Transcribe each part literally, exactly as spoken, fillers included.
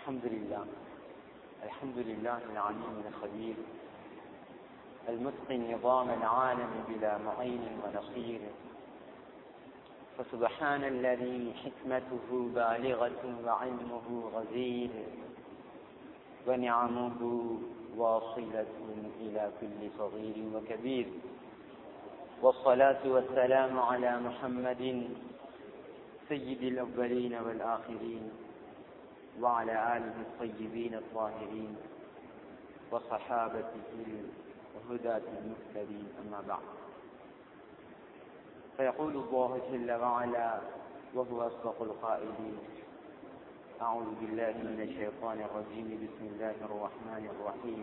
الحمد لله الحمد لله العليم الخبير المتقن نظام العالم بلا معين ونصير. فسبحان الذي حكمته بالغة وعلمه غزير ونعمه واصلة إلى كل صغير وكبير. والصلاة والسلام على محمد سيد الأولين والآخرين وعلى آله الطيبين الطاهرين وصحابته الهداة المهتدين. أما بعد، فيقول الله جل وعلا وهو أصدق القائلين: أعوذ بالله من الشيطان الرجيم، بسم الله الرحمن الرحيم.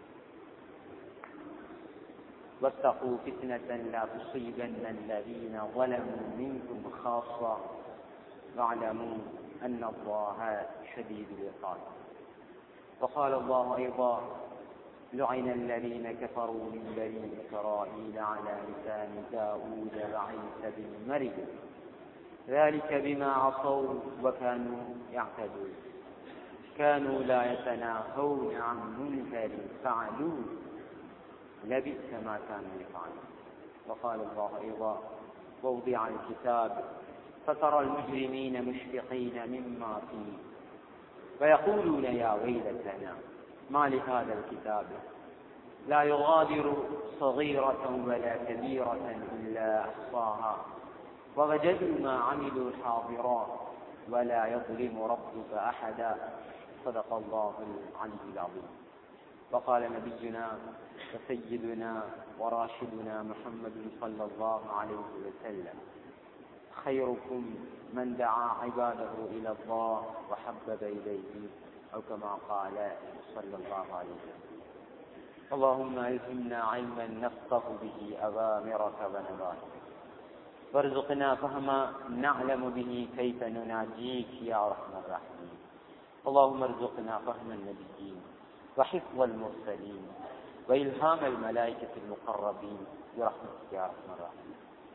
واتقوا فتنة لا تصيبن الذين ظلموا منكم خاصة واعلموا أن الله شديد العقاب. وقال الله أيضا: لعن الذين كفروا من بني إسرائيل على لسان داود وعيسى بن مريم ذلك بما عصوا وكانوا يعتدون كانوا لا يتناهون عن منكر فعلوه لبئس ما كانوا يفعلون. وقال الله أيضا: ووضع الكتاب فترى المجرمين مشفقين مما فيه ويقولون يا ويلتنا ما لهذا الكتاب لا يغادر صغيرة ولا كبيرة إلا أحصاها ووجدوا ما عملوا حاضرا ولا يظلم ربك أحدا. صدق الله العلي العظيم. وقال نبينا وسيدنا وراشدنا محمد صلى الله عليه وسلم: خيركم من دعا عباده إلى الله وحبب إليه، أو كما قال صلى الله عليه وسلم. اللهم ألهمنا علما نفقه به أوامرك ونواهيك، وارزقنا فهما نعلم به كيف نناجيك يا أرحم الراحمين. اللهم ارزقنا فهم النبيين وحفظ المرسلين وإلهام الملائكة المقربين برحمتك يا أرحم الراحمين.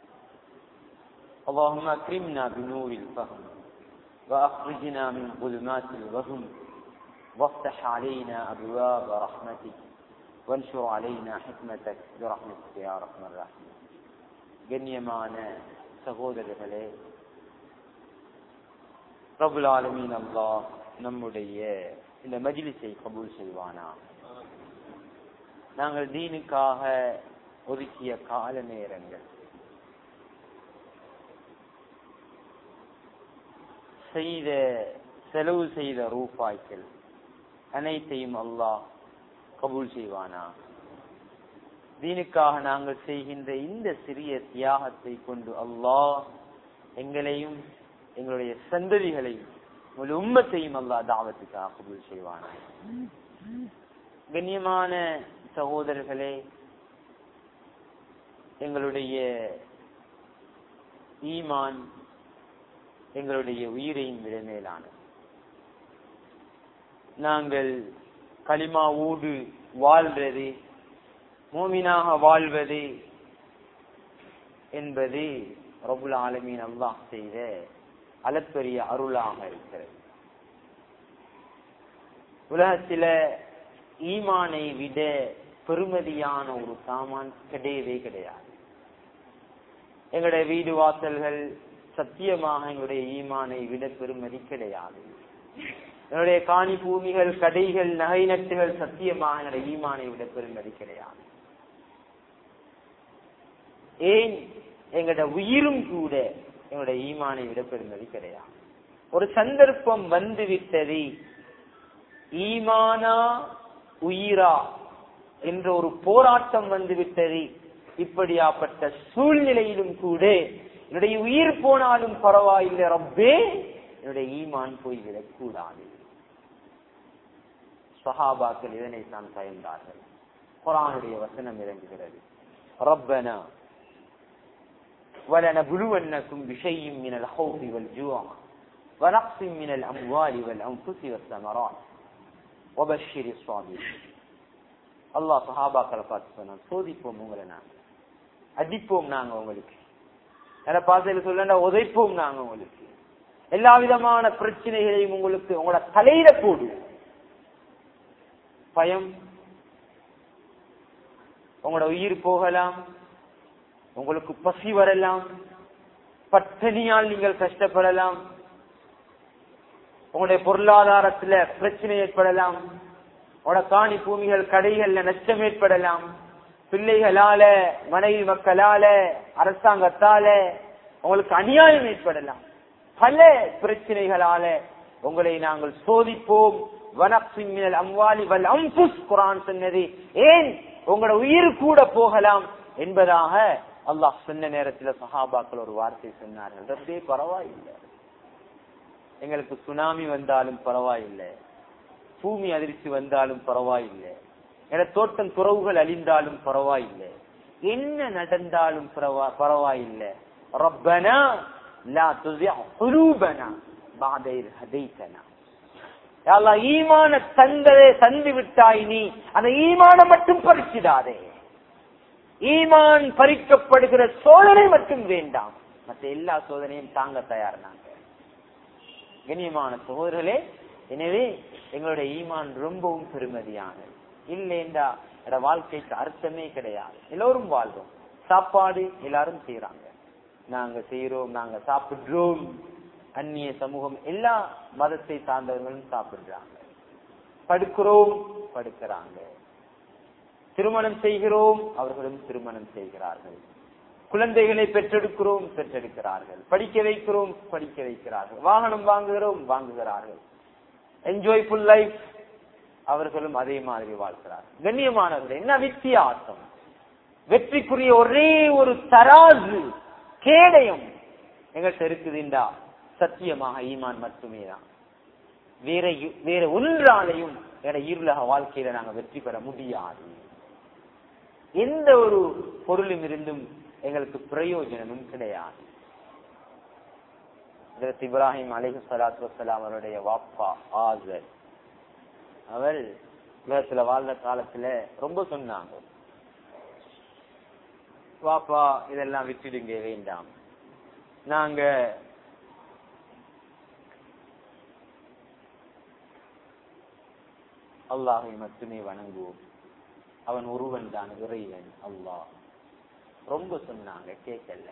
اللهم أكرمنا بنور الفهم وأخرجنا من ظلمات الوهم وافتح علينا أبواب رحمتك وانشر علينا حكمتك برحمتك يا أرحم الراحمين. கண்ணியமான சகோதரர்களே, ரப்புல் ஆலமீன் அல்லாஹ் நம்முடைய இந்த மஜ்லிஸை கபூல் செய்வானா. நாங்கள் தீனுக்காக ஒதுக்கிய கால நேரங்கள், செய்த செலவு செய்த ரூபாய்கள் அனைத்தையும் அல்லாஹ் கபூல் செய்வானா. தீனுக்காக நாங்கள் செய்கின்ற இந்த சிறிய தியாகத்தை கொண்டு அல்லாஹ் எங்களையும் எங்களுடைய சந்ததிகளையும் உங்களுடைய உம்மத்தையும் அல்லாஹ் தாவத்துக்காக கபூல் செய்வானா. கண்ணியமான சகோதரர்களே, எங்களுடைய ஈமான் எங்களுடைய உயிரையும் விட மேலான. நாங்கள் கலிமாவோடு வாழ்வது, மூமினாக வாழ்வது என்பது ரப்புல் ஆலமீன் அல்லாஹ் செய்த அளப்பெரிய அருளாக இருக்கிறது. உலகத்தில ஈமானை விட பெருமதியான ஒரு சாமான் கிடையவே கிடையாது. எங்களுடைய வீடு வாசல்கள் சத்தியமாக எங்களுடைய ஈமானை விட பெருமதி கிடையாது. என்னுடைய காணி பூமிகள், கடைகள், நகை நட்டுகள் சத்தியமாக என்னுடைய ஈமானை விட பெருமதி கிடையாது. ஏன் எங்களுடைய உயிரும் கூட எங்களுடைய ஈமானை விட பெருமதி கிடையாது. ஒரு சந்தர்ப்பம் வந்து விட்டது, ஈமானா உயிரா என்ற ஒரு போராட்டம் வந்து விட்டது. இப்படியாப்பட்ட சூழ்நிலையிலும் கூட என்னுடைய உயிர் போனாலும் பரவாயில்லை ரப்பே, என்னுடைய ஈமான் போய்விடக் கூடாது. சஹாபாக்கள் இதனைத்தான் பயந்தார்கள். குர்ஆனுடைய வசனம் இறங்குகிறது: ரப்பனா وَلَنَبْلُوَنَّكُمْ بِشَيْءٍ مِنَ الْخَوْفِ وَالْجُوعِ وَنَقْصٍ مِنَ الْأَمْوَالِ وَالْأَنْفُسِ وَالثَّمَرَاتِ وَبَشِّرِ الصَّابِرِينَ. அல்லாஹ் சஹாபாக்களை பார்த்து சொன்னான், சோதிப்போம் உங்களை, நாங்க அடிப்போம், நாங்க உங்களுக்கு பாசையில சொல்ல உதைப்போம், நாங்க உங்களுக்கு எல்லா விதமான பிரச்சனைகளையும் உங்களுக்கு உங்களோட தலையில போடும். பயம், உங்களோட உயிர் போகலாம், உங்களுக்கு பசி வரலாம், பட்டினியால் நீங்கள் கஷ்டப்படலாம், உங்களுடைய பொருளாதாரத்துல பிரச்சனை ஏற்படலாம், உங்களோட காணி பூமிகள் கடைகள்ல நஷ்டம் ஏற்படலாம், பிள்ளைகளால மனைவி மக்களால அரசாங்கத்தால உங்களுக்கு அநியாயம் ஏற்படலாம். பல பிரச்சனைகளால உங்களை நாங்கள் சோதிப்போம். குர்ஆன் சொன்னது ஏன் உங்களோட உயிர் கூட போகலாம் என்பதாக அல்லாஹ் சொன்ன நேரத்தில் சஹாபாக்கள் ஒரு வார்த்தை சொன்னார்கள், ரப்பே பரவாயில்லை, எங்களுக்கு சுனாமி வந்தாலும் பரவாயில்லை, பூமி அதிர்ச்சி வந்தாலும் பரவாயில்லை, என தோட்டம் துறவுகள் அழிந்தாலும் பரவாயில்லை, என்ன நடந்தாலும் பரவாயில்லை, ரப்பனா லா துஸிஅ் குலூபனா பஅத இஸ் ஹதைதனா. யா அல்லாஹ், ஈமான தந்ததே தந்து விட்டாய், நீ அந்த ஈமான மட்டும் பறிச்சிடாதே. ஈமான் பறிக்கப்படுகிற சோதனை மட்டும் வேண்டாம், மற்ற எல்லா சோதனையும் தாங்க தயார் நாங்க. கண்ணியமான சகோதரர்களே, எனவே எங்களுடைய ஈமான் ரொம்பவும் பெருமதியானது. இல்லைண்டா எட வாழ்க்கைக்கு அர்த்தமே கிடையாது. எல்லோரும் வாழ்றோம், சாப்பாடு எல்லாரும் செய்யறாங்க, நாங்க செய்யறோம், நாங்க சாப்பிடுறோம், அந்நிய சமூகம் எல்லா மதத்தை சார்ந்தவர்களும் சாப்பிடுறாங்க, படுக்கிறோம் படுக்கிறாங்க, திருமணம் செய்கிறோம் அவர்களும் திருமணம் செய்கிறார்கள், குழந்தைகளை பெற்றெடுக்கிறோம் பெற்றெடுக்கிறார்கள், படிக்க வைக்கிறோம் படிக்க வைக்கிறார்கள், வாகனம் வாங்குகிறோம் வாங்குகிறார்கள், என்ஜாய்ஃபுல் லைஃப் அவர்களும் அதே மாதிரி வாழ்கிறார்கள். கண்ணியமானவர்கள், என்ன வித்தியாசம்? வெற்றிக்குரிய ஒரே ஒரு தராசு கேடயம் எங்கள்கிட்ட இருக்குதுண்டா சத்தியமாக ஈமான் மட்டுமே தான். வேற வேற ஒன்றாலையும் எங்க இருளக வாழ்க்கையில நாங்க வெற்றி பெற முடியாது. எந்த ஒரு பொருளும் இருந்தும் எங்களுக்கு பிரயோஜனமும் கிடையாது. இப்ராஹிம் அலைஹிஸ்ஸலாத்து வஸ்ஸலாம் அவருடைய வாப்பா ஆசர், அவர் உலகத்துல வாழ்ந்த காலத்துல ரொம்ப சொன்னாங்க, வாப்பா இதெல்லாம் விட்டுடுங்க, வேண்டாம், நாங்க அல்லாஹை மட்டுமே வணங்குவோம், அவன் ஒருவன் தான் இறைவன் அல்லாஹ். ரொம்ப சொன்னாங்க, கேட்கல.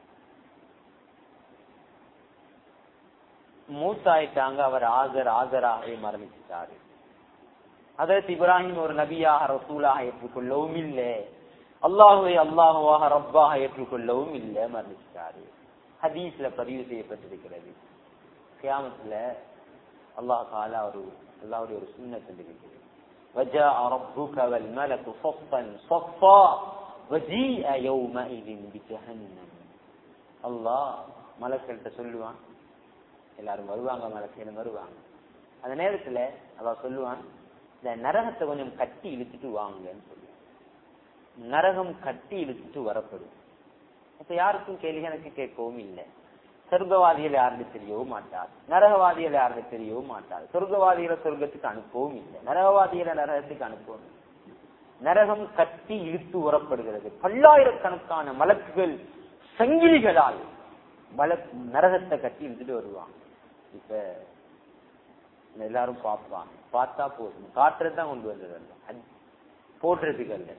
மூத்தாயிட்டாங்க, அவர் ஆசர் ஆசராகவே மரணிச்சிட்டாரு. அதற்கு இப்ராஹிம் ஒரு நபியாக ரசூலாக ஏற்றுக்கொள்ளவும் இல்லை, அல்லாஹுவை அல்லாஹுவாக ரப்பாக ஏற்றுக்கொள்ளவும் இல்லை, மரணிச்சிட்டாரு. ஹதீஸ்ல பதிவு செய்யப்பட்டிருக்கிறது. கியாமத்துல அல்லாஹ் தாலா ஒரு அல்லாஹ்வுடைய ஒரு சுன்னத் இருக்கிறது, وجاء ربك والملك صفا صفا وجيء يومئذ بجهنم. அல்லாஹ் மலக்குகிட்ட சொல்லுவான், எல்லாரும் வருவாங்க, மலக்குகளும் வருவாங்க. அந்த நேரத்துல அல்லாஹ் சொல்லுவான், இந்த நரகத்தை கொஞ்சம் கட்டி இழுத்துட்டு வாங்கன்னு சொல்லுவான். நரகம் கட்டி இழுத்துட்டு வரப்படும். அப்ப யாருக்கும் கேள்வி எனக்கு கேட்கவும் இல்லை. சொர்க்கவாதிகள் யாருன்னு தெரியவும் மாட்டார், நரகவாதிகள் யாருன்னு தெரியவும் மாட்டார். சொர்க்கவாதிகளை சொர்க்கத்துக்கு அனுப்பவும் இல்லை, நரகவாதிகளை நரகத்துக்கு அனுப்பவும். நரகம் கட்டி இழுத்து வரப்படுகிறது. பல்லாயிரக்கணக்கான மலக்குகள் சங்கிலிகளால் மலக்கு நரகத்தை கட்டி இழுத்துட்டு வருவாங்க. இப்ப எல்லாரும் பார்ப்பாங்க, பார்த்தா போதும், காட்டுறதுதான் கொண்டு வந்தது, போடுறதுக்கு அல்ல.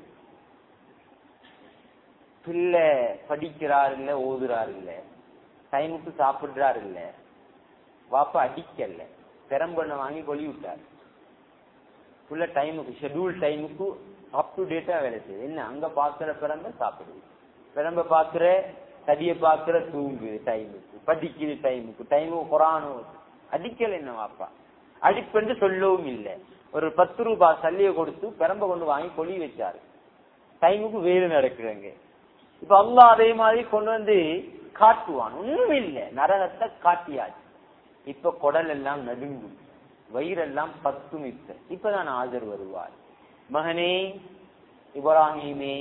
பிள்ளை படிக்கிறாரு இல்ல, ஓதுறாரு இல்ல, டைமுக்கு சாப்பிடுறாரு இல்ல, வாப்பா அடிக்கல, பெரம்பண்ண வாங்கி கொல்லி விட்டாரு. புள்ள டைமுக்கு ஷெட்யூல் டைமுக்கு அப் டு டேட்டா வேலை செய்யுது. என்ன அங்க பாக்குற பெரம்ப சாப்பிடுது, பெரம்ப பாக்குற தடிய பாக்குற தூங்கு டைமுக்கு, படிக்குது டைமுக்கு, டைமுக்கு குரானும் அடிக்கல. என்ன வாப்பா அடிப்பென்று சொல்லவும் இல்லை. ஒரு பத்து ரூபாய் சல்லிய கொடுத்து பெரம்ப கொண்டு வாங்கி கொல்லி வச்சாரு. டைமுக்கு வேறு நடக்குதுங்க. இப்ப அல்லாஹ் அதே மாதிரி கொண்டு வந்து காட்டுவான். ஒண்ணும் இல்லை, நரகத்தை காட்டியாச்சு. இப்ப குடல் எல்லாம் நடுங்கும், வயிறெல்லாம் பத்தும். இப்ப இப்பதான் ஆஜர் வருவார், மகனே இப்ராஹிமே,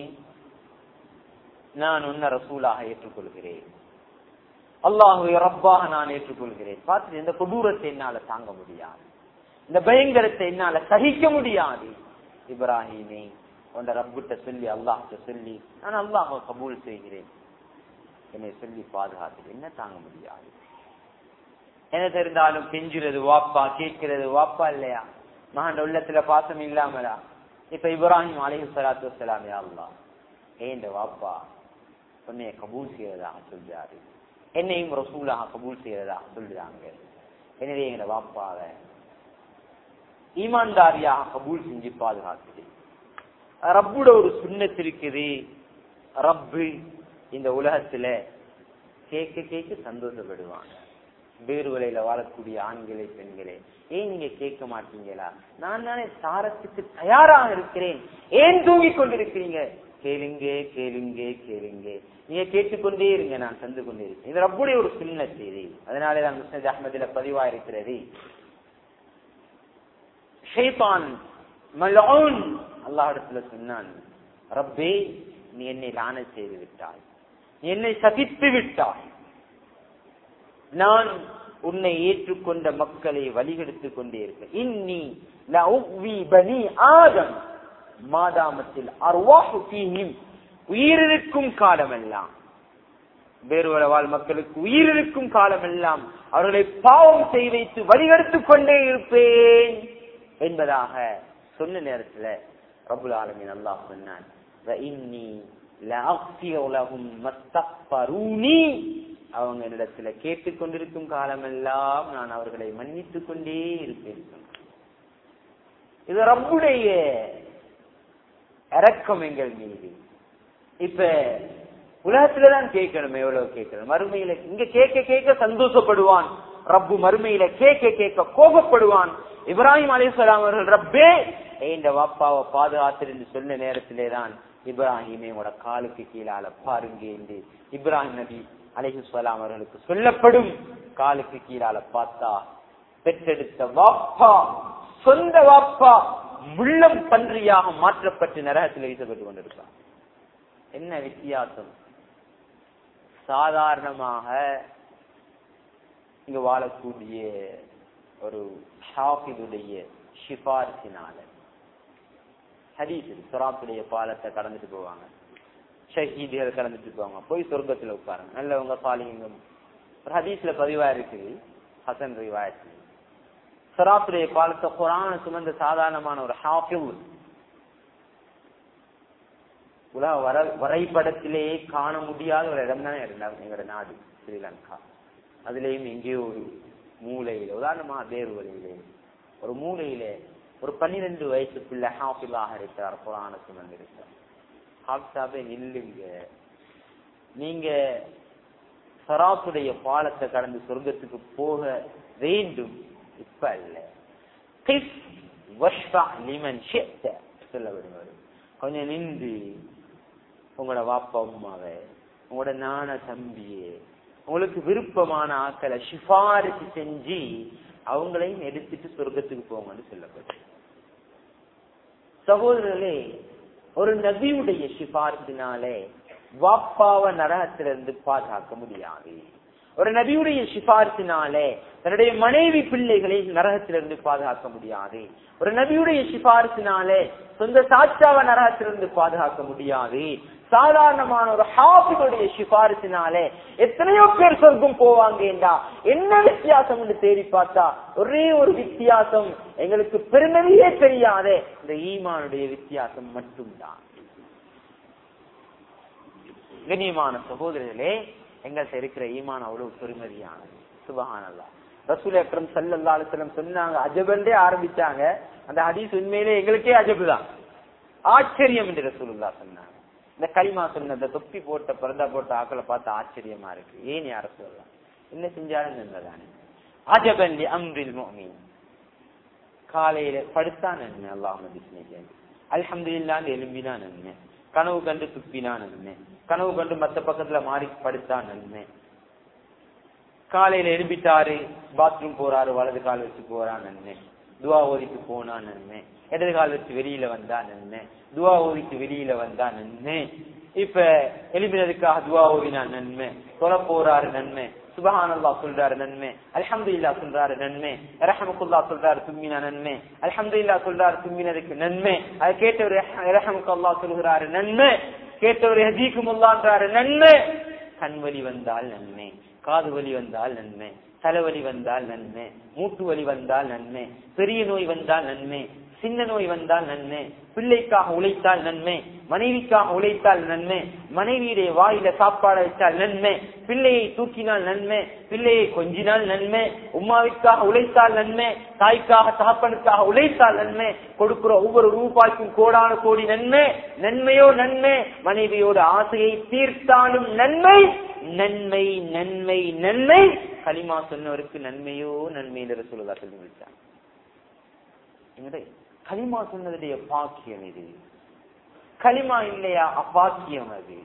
நான் உன்ன ரசூலாக ஏற்றுக்கொள்கிறேன், அல்லாஹுவை ரப்பாக நான் ஏற்றுக்கொள்கிறேன். பார்த்து, இந்த கொடூரத்தை என்னால தாங்க முடியாது, இந்த பயங்கரத்தை என்னால சகிக்க முடியாது. இப்ராஹிமே, உன்ட ரப்பிட்ட சொல்லி அல்லாஹ்ட்ட சொல்லி நான் அல்லாஹ்வை கபூல் செய்கிறேன், என்னை சொல்லி பாதுகாத்து, என்ன தாங்க முடியாது. என்ன தெரிந்தாலும் கெஞ்சுறது வாப்பா, கேட்கிறது வாப்பா இல்லையா? மகன் உள்ளத்துல பாசம் இல்லாமலா? இப்ப இப்ராஹிம் அலைஹிஸ்ஸலாத்து வஸ்ஸலாம், யா அல்லாஹ் ஏண்ட வாப்பா உன்னைய கபூல் செய்யறதாக சொல்றாரு, என்னையும் ரசூலாக கபூல் செய்யறதாக சொல்றாங்க. எனவே எங்க வாப்பாவை ஈமான்தாரியாக கபூல் செஞ்சு பாதுகாக்குது. ரப்போட ஒரு சுன்னத் இருக்குது. ரப்பு இந்த உலகத்துல கேட்க கேட்க சந்தோஷப்படுவாங்க. வேறு வலையில வாழக்கூடிய ஆண்களே பெண்களே, ஏன் நீங்க கேட்க மாட்டீங்களா? நான் தானே சாரத்துக்கு தயாராக இருக்கிறேன், ஏன் தூங்கிக் கொண்டிருக்கிறீங்க? கேளுங்க கேளுங்க கேளுங்க, நீங்க கேட்டுக்கொண்டே இருங்க, நான் தந்து கொண்டே இருக்கேன். இது ரப்புடைய ஒரு சுன்னத் செய்தி. அதனாலேதான் முஸ்னத் அஹ்மதுல பதிவா இருக்கிறது, ஷைத்தான் மல்ஊன் அல்லாஹ்விடத்துல சொன்னான், ரப்பே நீ என்னை லானத் செய்து விட்டாய், நீ என்னை சபித்து விட்டாய், நான் உன்னை ஏற்றுக்கொண்ட மக்களை வழிகெடுத்துக் கொண்டே இருக்க. இன்னி லஉவி பனி ஆதம் மாதாமத்தில் அர்வாஹு ஃபீஹிம், உயிரிருக்கும் காலமெல்லாம், வேறு வாழ் மக்களுக்கு உயிரிருக்கும் காலமெல்லாம் அவர்களை பாவம் செய்து வைத்து வழிகெடுத்துக் கொண்டே இருப்பேன் என்பதாக சொன்ன நேரத்துல ரப்புல் ஆலமீன் அல்லாஹ் சொன்னான், வ இன்னி லஅக்ஃபிரு லஹும் மஸ்தக்பரூனி, அவங்க என்னிடத்துல கேட்டுக்கொண்டிருக்கும் காலமெல்லாம் நான் அவர்களை மன்னித்துக் கொண்டே இருப்பேன். இது ரப்புடைய இரக்கம் எங்கள் மீது. இப்ப உலகத்துலதான் கேட்கணும், எவ்வளவு கேட்கணும், மறுமையில இங்க கேட்க கேட்க சந்தோஷப்படுவான் ரப்பு, மறுமையில கேட்க கேட்க கோபப்படுவான். இப்ராஹிம் அலைஹிஸ்ஸலாம் அவர்கள் ரப்பே இந்த வாப்பாவை பாதுகாத்து என்று சொன்ன நேரத்திலேதான் இப்ராஹிமே உங்களோட காலுக்கு கீழால பாருங்க என்று இப்ராஹிம் நபி அலைஹிஸ்ஸலாம் அவர்களுக்கு சொல்லப்படும். காலுக்கு கீழால பார்த்தா பெற்றெடுத்த வாப்பா, சொந்த வாப்பா முள்ளம் பன்றியாக மாற்றப்பட்டு நரகத்தில் வீசப்பட்டு கொண்டிருக்கார். என்ன வித்தியாசம்? சாதாரணமாக இங்கு வாழக்கூடிய ஒரு ஷாஃபிதுடைய ஷிஃபாரிசினால ஹதீஸ் சிராத்துடைய பாலத்தை கடந்துட்டு போவாங்க, ஷஹீதுகள் கடந்துட்டு போவாங்க, போய் சொர்க்கத்துல உட்காருங்க, நல்லவங்க சாலிங்க. ஒரு ஹதீஸ்ல பதிவா இருக்குது, ஹசன் ரிவாயத், சிராத்துடைய பாலத்தை குர்ஆனை சுமந்த சாதாரணமான ஒரு ஹாஃபிஸ், உலக வர வரைபடத்திலேயே காண முடியாத ஒரு இடம் தானே எங்களோட நாடு ஸ்ரீலங்கா. அதுலயும் எங்கேயோ ஒரு மூலையில, உதாரணமா தேர்வழியிலே ஒரு மூலையில ஒரு பன்னிரண்டு வயசு பிள்ளை ஹாஃபிஸாக இருக்கிறார், குர்ஆனை சுமந்து இருக்கிறார். ஹாஃபிஸாவே நில்லுங்க, நீங்க சிராத்துடைய பாலத்தை கடந்து சொர்க்கத்துக்கு போக வேண்டும், இப்ப அல்ல, கிஃப் வஷ்ஃபா லிமன் ஷிஅத சொல்ல விடுவாரு. கொஞ்சம் நின்று உங்களோட வாப்பா அம்மாவை, உங்களோட நான தம்பியே, உங்களுக்கு விருப்பமான ஆக்களை சிபாரிசு செஞ்சு அவங்களையும் எடுத்துட்டு சொர்க்கத்துக்கு போங்கன்னு சொல்லப்படும். சகோதரர்களே, ஒரு நபியுடைய சிபாரிசினாலே வாப்பாவை நரகத்திலிருந்து பாதுகாக்க முடியாது. ஒரு நபியுடைய சிபாரிசினாலே தன்னுடைய மனைவி பிள்ளைகளை நரகத்திலிருந்து பாதுகாக்க முடியாது. ஒரு நபியுடைய சிபாரிசினாலே சொந்த சாட்சாவை நரகத்திலிருந்து பாதுகாக்க முடியாது. சாதாரணமான ஒரு ஹாஃபிதுடைய சிபாரிசினாலே எத்தனையோ பேர் சொர்க்கம் போவாங்கடா. என்ன வித்தியாசம் என்று தேடி பார்த்தா ஒரே ஒரு வித்தியாசம், எங்களுக்கு பெருமையே தெரியாதே இந்த ஈமானுடைய வித்தியாசம் மட்டும்தான். கண்ணியமான சகோதரர்களே, எங்கள்கிட்ட இருக்கிற ஈமான் அவ்வளவு பெருமதியானது. சுப்ஹானல்லாஹ். ரசூல் அக்ரம் ஸல்லல்லாஹு அலைஹி வஸல்லம் சொன்னாங்க, அஜபண்டே ஆரம்பிச்சாங்க. அந்த ஹதீஸ் உண்மையிலே எங்களுக்கே அஜபு தான், ஆச்சரியம் என்று ரசூலுல்லாஹ் சொன்னாங்க. இந்த கலிமா சொன்ன இந்த தொப்பி போட்ட பரதா போட்ட ஆக்களை பார்த்து ஆச்சரியமா இருக்கு. ஏன் யார சொல்லலாம், என்ன செஞ்சாலும் நன்மைதானே. அஜபன் லி அம்ரில் முஃமின், காலையில படுத்தா நன்மை, அல்லாஹும்ம பிஸ்மிக, அல்ஹம்துலில்லாஹ் எலும்பினா நன்மை, கனவு கண்டு துப்பினா நன்மை, கனவு கண்டு மத்த பக்கத்துல மாறி படுத்தா நன்மை, காலையில எழுப்பிட்டாரு பாத்ரூம் போறாரு வலது கால் வச்சு போறா நன்மை, துவா ஓதிட்டு போனா நன்மை, இடது கால் வச்சு வெளியில வந்தா நன்மை, துவா ஓதிட்டு வெளியில வந்தா நன்மை, இப்ப எழுப்பினதுக்காக துவா ஓதினா நன்மை, தொலை போறாரு நன்மை, சுப்ஹானல்லாஹ் சொல்றாரு நன்மை, அல்ஹம்துலில்லாஹ் சொல்றாரு நன்மை, ரஹ்மத்துல்லாஹ் சொல்றாரு தும்மினா நன்மை, அல்ஹம்துலில்லாஹ் சொல்றாரு தும்மினதுக்கு நன்மை, அதை கேட்டவர் ரஹ்மத்துல்லாஹ் சொல்கிறாரு நன்மை, கேட்டவர் ஹதீகுமுல்லாஹ்ன்றாரு நன்மை, கண் வலி வந்தால் நன்மை, காது வலி வந்தால் நன்மை, தலைவலி வந்தால் நன்மை, மூட்டு வலி வந்தால் நன்மை, பெரிய நோய் வந்தால் நன்மை, சின்ன நோய் வந்தால் நன்மை, பிள்ளைக்காக உழைத்தால் நன்மை, மனைவிக்காக உழைத்தால் நன்மை, மனைவியுடைய வாயில சாப்பாடு வச்சால் நன்மை, பிள்ளையை தூக்கினால் நன்மை, பிள்ளையை கொஞ்சினால் நன்மை, உமாவிற்காக உழைத்தால் நன்மை, தாய்க்காக தகப்பனுக்காக உழைத்தால் நன்மை, கொடுக்கிற ஒவ்வொரு ரூபாய்க்கும் கோடான கோடி நன்மை, நன்மையோ நன்மை, மனைவியோட ஆசையை தீர்த்தாலும் நன்மை, நன்மை நன்மை நன்மை. கலிமா சொன்னவருக்கு நன்மையோ நன்மை என்று ரசூலுல்லாஹ் சொல்லி முடித்தார். கலிமா சொன்னதுடைய பாக்கியம் இது. கலிமா இல்லையா அபாக்கியம் அது.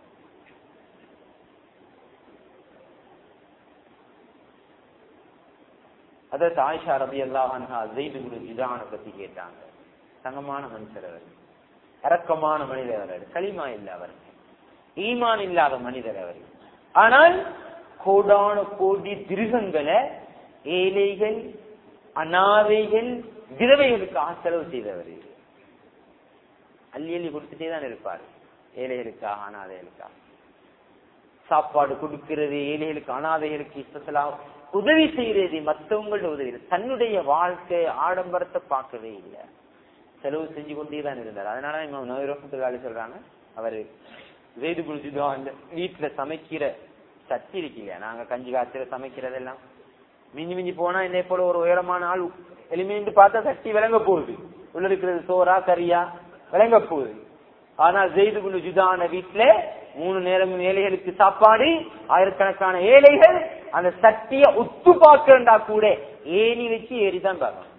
அதற்கு ஆயிஷா ரலியல்லாஹு அன்ஹா ஸைத் இப்னு ஜுதான பத்தி கேட்டாங்க. தங்கமான மனுஷர் அவர், இரக்கமான மனிதர் அவர், கலிமா இல்ல அவர், ஈமான் இல்லாத மனிதர் அவர். ஆனால் கோடான கோடி திருகங்களை ஏழைகள், அனாதைகள், விதவைகளுக்காக செலவு செய்தவர். அள்ளி அள்ளி கொடுத்துட்டே தான் இருப்பார். ஏழைகளுக்காக, அனாதைகளுக்காக சாப்பாடு கொடுக்கிறது, ஏழைகளுக்கு அனாதைகளுக்கு ஸ்பெஷலாக உதவி செய்யறது, மற்றவங்களோட உதவி. தன்னுடைய வாழ்க்கை ஆடம்பரத்தை பார்க்கவே இல்லை, செலவு செஞ்சு கொண்டே தான் இருந்தார். அதனால இமாம் நவவி ரஹ்மத்துல்லாஹி சொல்றாங்க, அவரு ஸைத் இப்னு ஜுதான வீட்டுல சமைக்கிற சட்டி இருக்கு இல்லையா, நாங்க கஞ்சி காய்ச்சல சமைக்கிறதெல்லாம் மிஞ்சி மிஞ்சி போனா இதே போல ஒரு உயரமான ஆள் எளிமைன்னு பார்த்தா சட்டி விளங்க போகுது, உள்ள இருக்கிறது சோறா கறியா விளங்க போகுது. ஆனால் ஸைத் இப்னு ஜுதான வீட்டுல மூணு நேரம் ஏழைகளுக்கு சாப்பாடு, ஆயிரக்கணக்கான ஏழைகள் அந்த சட்டிய உத்து பார்க்கிறா கூட ஏணி வச்சு ஏறிதான் பார்க்கணும்.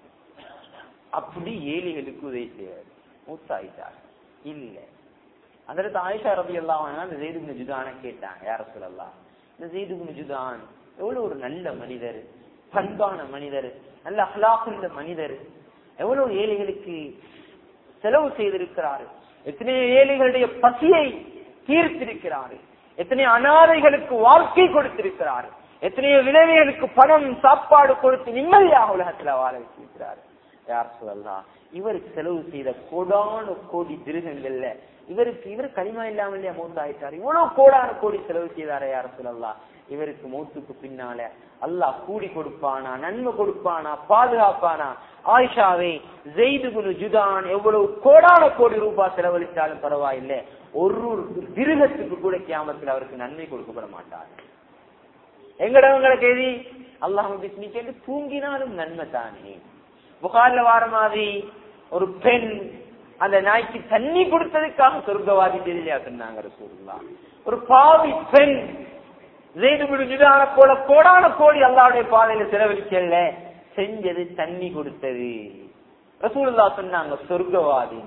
அப்படி ஏழைகளுக்கு உதவி செய்வார். மூத்தாயிட்டார் இல்ல. அதற்கு ஆயிஷா ரலியல்லாஹு அன்ஹா அந்த ஸைத் இப்னு ஜுதான கேட்டாங்க, யா ரசூலல்லாஹ், இந்த ஸைத் இப்னு ஜுதான் எவ்வளவு ஒரு நல்ல மனிதர், பண்பான மனிதர், நல்ல அஹ்லாக் உள்ள மனிதர், எவ்வளவு ஏழைகளுக்கு செலவு செய்திருக்கிறாரு, எத்தனையோ ஏழைகளுடைய பசியை தீர்த்திருக்கிறாரு, எத்தனையோ அனாதைகளுக்கு வாழ்க்கை கொடுத்திருக்கிறாரு, எத்தனையோ விதவைகளுக்கு பணம் சாப்பாடு கொடுத்து நிம்மதியாக உலகத்துல வாழ வச்சிருக்கிறாரு. யார் சொல்லலாம், இவருக்கு செலவு செய்த கோடான கோடி திருகங்கள்ல இவருக்கு இவர் கலிமா இல்லாமலே மௌத் ஆயிட்டாரு. இவ்வளவு கோடான கோடி செலவு செய்தாரே யார் சொல்லலாம், இவருக்கு மௌத்துக்கு பின்னால அல்லாஹ் கூடி கொடுப்பானா, நன்மை கொடுப்பானா, பாதுகாப்பானா? ஆயிஷாவே, ஸைத் இப்னு ஜுதான் எவ்வளவு கோடான கோடி ரூபாய் செலவழித்தாலும் பரவாயில்லை, ஒரு திருகத்துக்கு கூட கியாமத்தில் அவருக்கு நன்மை கொடுக்கப்பட மாட்டார். எங்கடவங்களுக்கு எதி அல்லாஹ் பிஸ்மி கேட்டு தூங்கினாலும் நன்மை தானே. புகார்ல வார மாதிரி ஒரு பெண் அந்த நாய்க்கு தண்ணி கொடுத்ததுக்காக சொர்க்கவாதி தெரியலையா சொன்னாங்க ரசூலுல்லாஹ். ஒரு பாவி பெண் ஸைத் இப்னு ஜுதான போல கோடான கோடி அல்லாஹ்வுடைய பாதையில செலவழிக்கல, செஞ்சது தண்ணி கொடுத்தது. ரசூலுல்லாஹ் சொன்னாங்க சொர்க்கவாதி.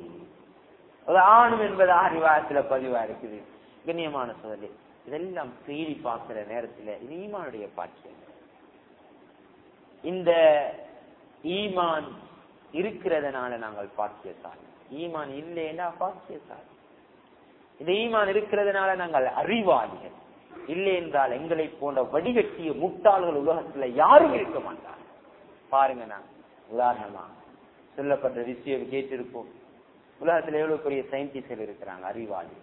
ஒரு ஆணும் என்பது அறிவாயத்துல பதிவா இருக்குது. கண்ணியமான சோதரி, இதெல்லாம் தேடி பார்க்கிற நேரத்துல இது ஈமானுடைய பாக்கியம். இந்த ஈமான் இருக்கிறதுனால நாங்கள் பாக்கியசாலி, ஈமான் இல்லைன்னா பாக்கியசாலி. இந்த ஈமான் இருக்கிறதுனால நாங்கள் அறிவாளிகள், இல்லை என்றால் எங்களை போன்ற வடிகட்டிய முட்டாள்கள் உலகத்துல யாரும் இருக்க மாட்டாங்க. பாருங்க, நான் உதாரணமா சொல்லப்பட்ட விஷயம் கேட்டிருப்போம். உலகத்துல எவ்வளவு பெரிய சயின்டிஸ்ட் இருக்கிறாங்க, அறிவாளி.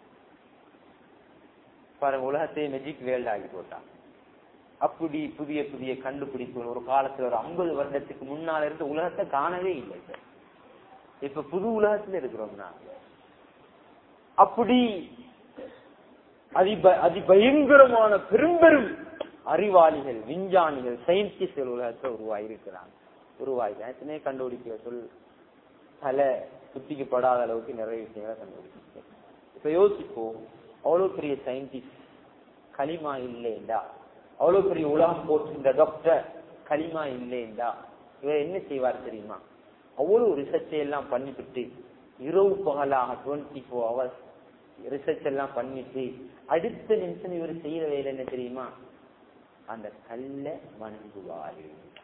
பாருங்க, உலகத்தையே மெஜிக் வேல்ட் ஆகி போட்டாங்க. அப்படி புதிய புதிய கண்டுபிடிப்புகள். ஒரு காலத்துல ஒரு ஐம்பது வருடத்துக்கு முன்னால இருந்து உலகத்தை காணவே இல்லை சார். இப்ப புது உலகத்துல இருக்கிறோம்னா அப்படி அதி அதிபயங்கரமான பெரும்பெரும் அறிவாளிகள், விஞ்ஞானிகள், சயின்டிஸ்ட்கள் உலகத்தை உருவாயிருக்கிறாங்க. உருவாகி எத்தனையோ கண்டுபிடிக்க சொல் பல சுத்திக்கப்படாத அளவுக்கு நிறைய விஷயங்களை கண்டுபிடிக்க. இப்ப யோசிப்போம், அவ்வளவு பெரிய சயின்டிஸ்ட் களிமா இல்லைண்டா, அவ்வளவு பெரிய உலகம் போட்டு டாக்டர் களிமா இல்லைண்டா இவர் என்ன செய்வார் தெரியுமா? அவ்வளவு ரிசர்ச்சை எல்லாம் பண்ணிவிட்டு இரவு பகலாக டுவெண்ட்டி ஃபோர் ஹவர்ஸ் ரிசர்ச் எல்லாம் பண்ணிட்டு அடுத்த நிமிஷம் இவர் செய்யற வேலை என்ன தெரியுமா? அந்த கல்ல வணங்குவாரு.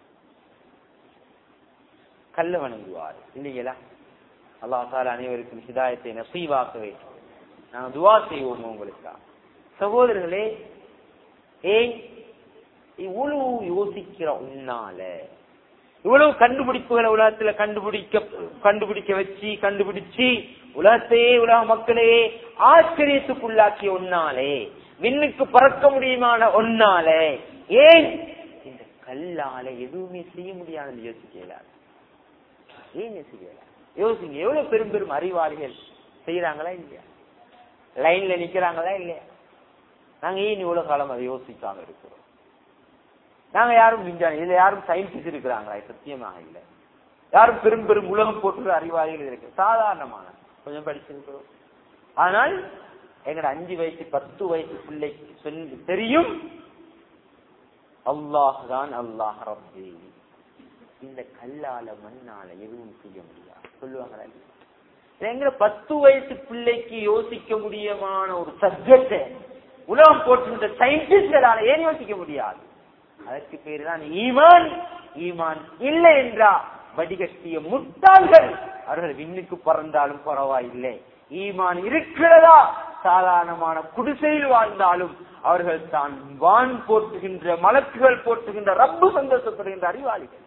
கல்ல வணங்குவாரு இல்லைங்களா? அல்லாஹ் தஆலா அனைவருக்கும் ஹிதாயத்தை நசீபாக்க வேண்டும். நாங்கள் துஆ செய்வோம் உங்களுக்கா. சகோதரர்களே, ஏன் இவ்வளவு யோசிக்கிற உன்னால இவ்வளவு கண்டுபிடிப்புகளை உலகத்துல கண்டுபிடிக்க கண்டுபிடிக்க வச்சு கண்டுபிடிச்சு உலகத்தையே உலக மக்களையே ஆச்சரியத்துக்குள்ளாக்கிய ஒன்னாலே, விண்ணுக்கு பறக்க முடியுமான ஒன்னாலே, ஏன் இந்த கல்லால எதுவுமே செய்ய முடியாதுன்னு யோசிக்கலாது. ஏன் யோசிக்கல? யோசிங்க, எவ்வளவு பெரும் பெரும் அறிவாளிகள் செய்யறாங்களா இல்லையா? லைன்ல நிக்கிறாங்களா இல்லையா? நாங்க ஏன் இவ்வளவு காலம் அதை யோசிக்காம இருக்கிறோம்? நாங்க யாரும் விஞ்ஞானி இல்ல, யாரும் சயின்டிஸ்ட் இருக்கிறாங்களா? சத்தியமாக இல்லை. யாரும் பெரும் பெரும் உலகம் போட்டு அறிவாளிகள் இருக்கு, சாதாரணமான கொஞ்சம் படிச்சிருக்கிறோம். ஆனால் எங்கட அஞ்சு வயசு பத்து வயசு பிள்ளைக்கு சொல்லி தெரியும் அல்லாஹ் தான் அல்லாஹ் ரப்பி, இந்த கல்லால மண்ணால எதுவும் செய்ய முடியாது சொல்லுவாங்களா? எங்க பத்து வயசு பிள்ளைக்கு யோசிக்க முடியுமான ஒரு சப்ஜெக்ட் உலகம் போட்டு சயின்டிஸ்டால ஏன் யோசிக்க முடியாது? அதற்கு பேரு தான் ஈமான். ஈமான் இல்லை என்றா வடிகட்டிய முட்டாள்கள், அவர்கள் விண்ணுக்கு பறந்தாலும் பரவாயில்லை. ஈமான் இருக்கிறதா, சாதாரணமான குடிசையில் வாழ்ந்தாலும் அவர்கள் தான் வான் போட்டுகின்ற மலக்குகள் போட்டுகின்ற ரப்பு சந்தோஷப்படுகின்ற அறிவாளிகள்.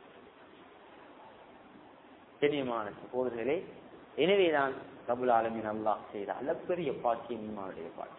கண்ணியமான சகோதரர்களே, எனவேதான் ரப்புல் ஆலமீன் அல்லாஹ் செய்த அளப்பெரிய பாக்கியம் ஈமானுடைய பாக்கியம்.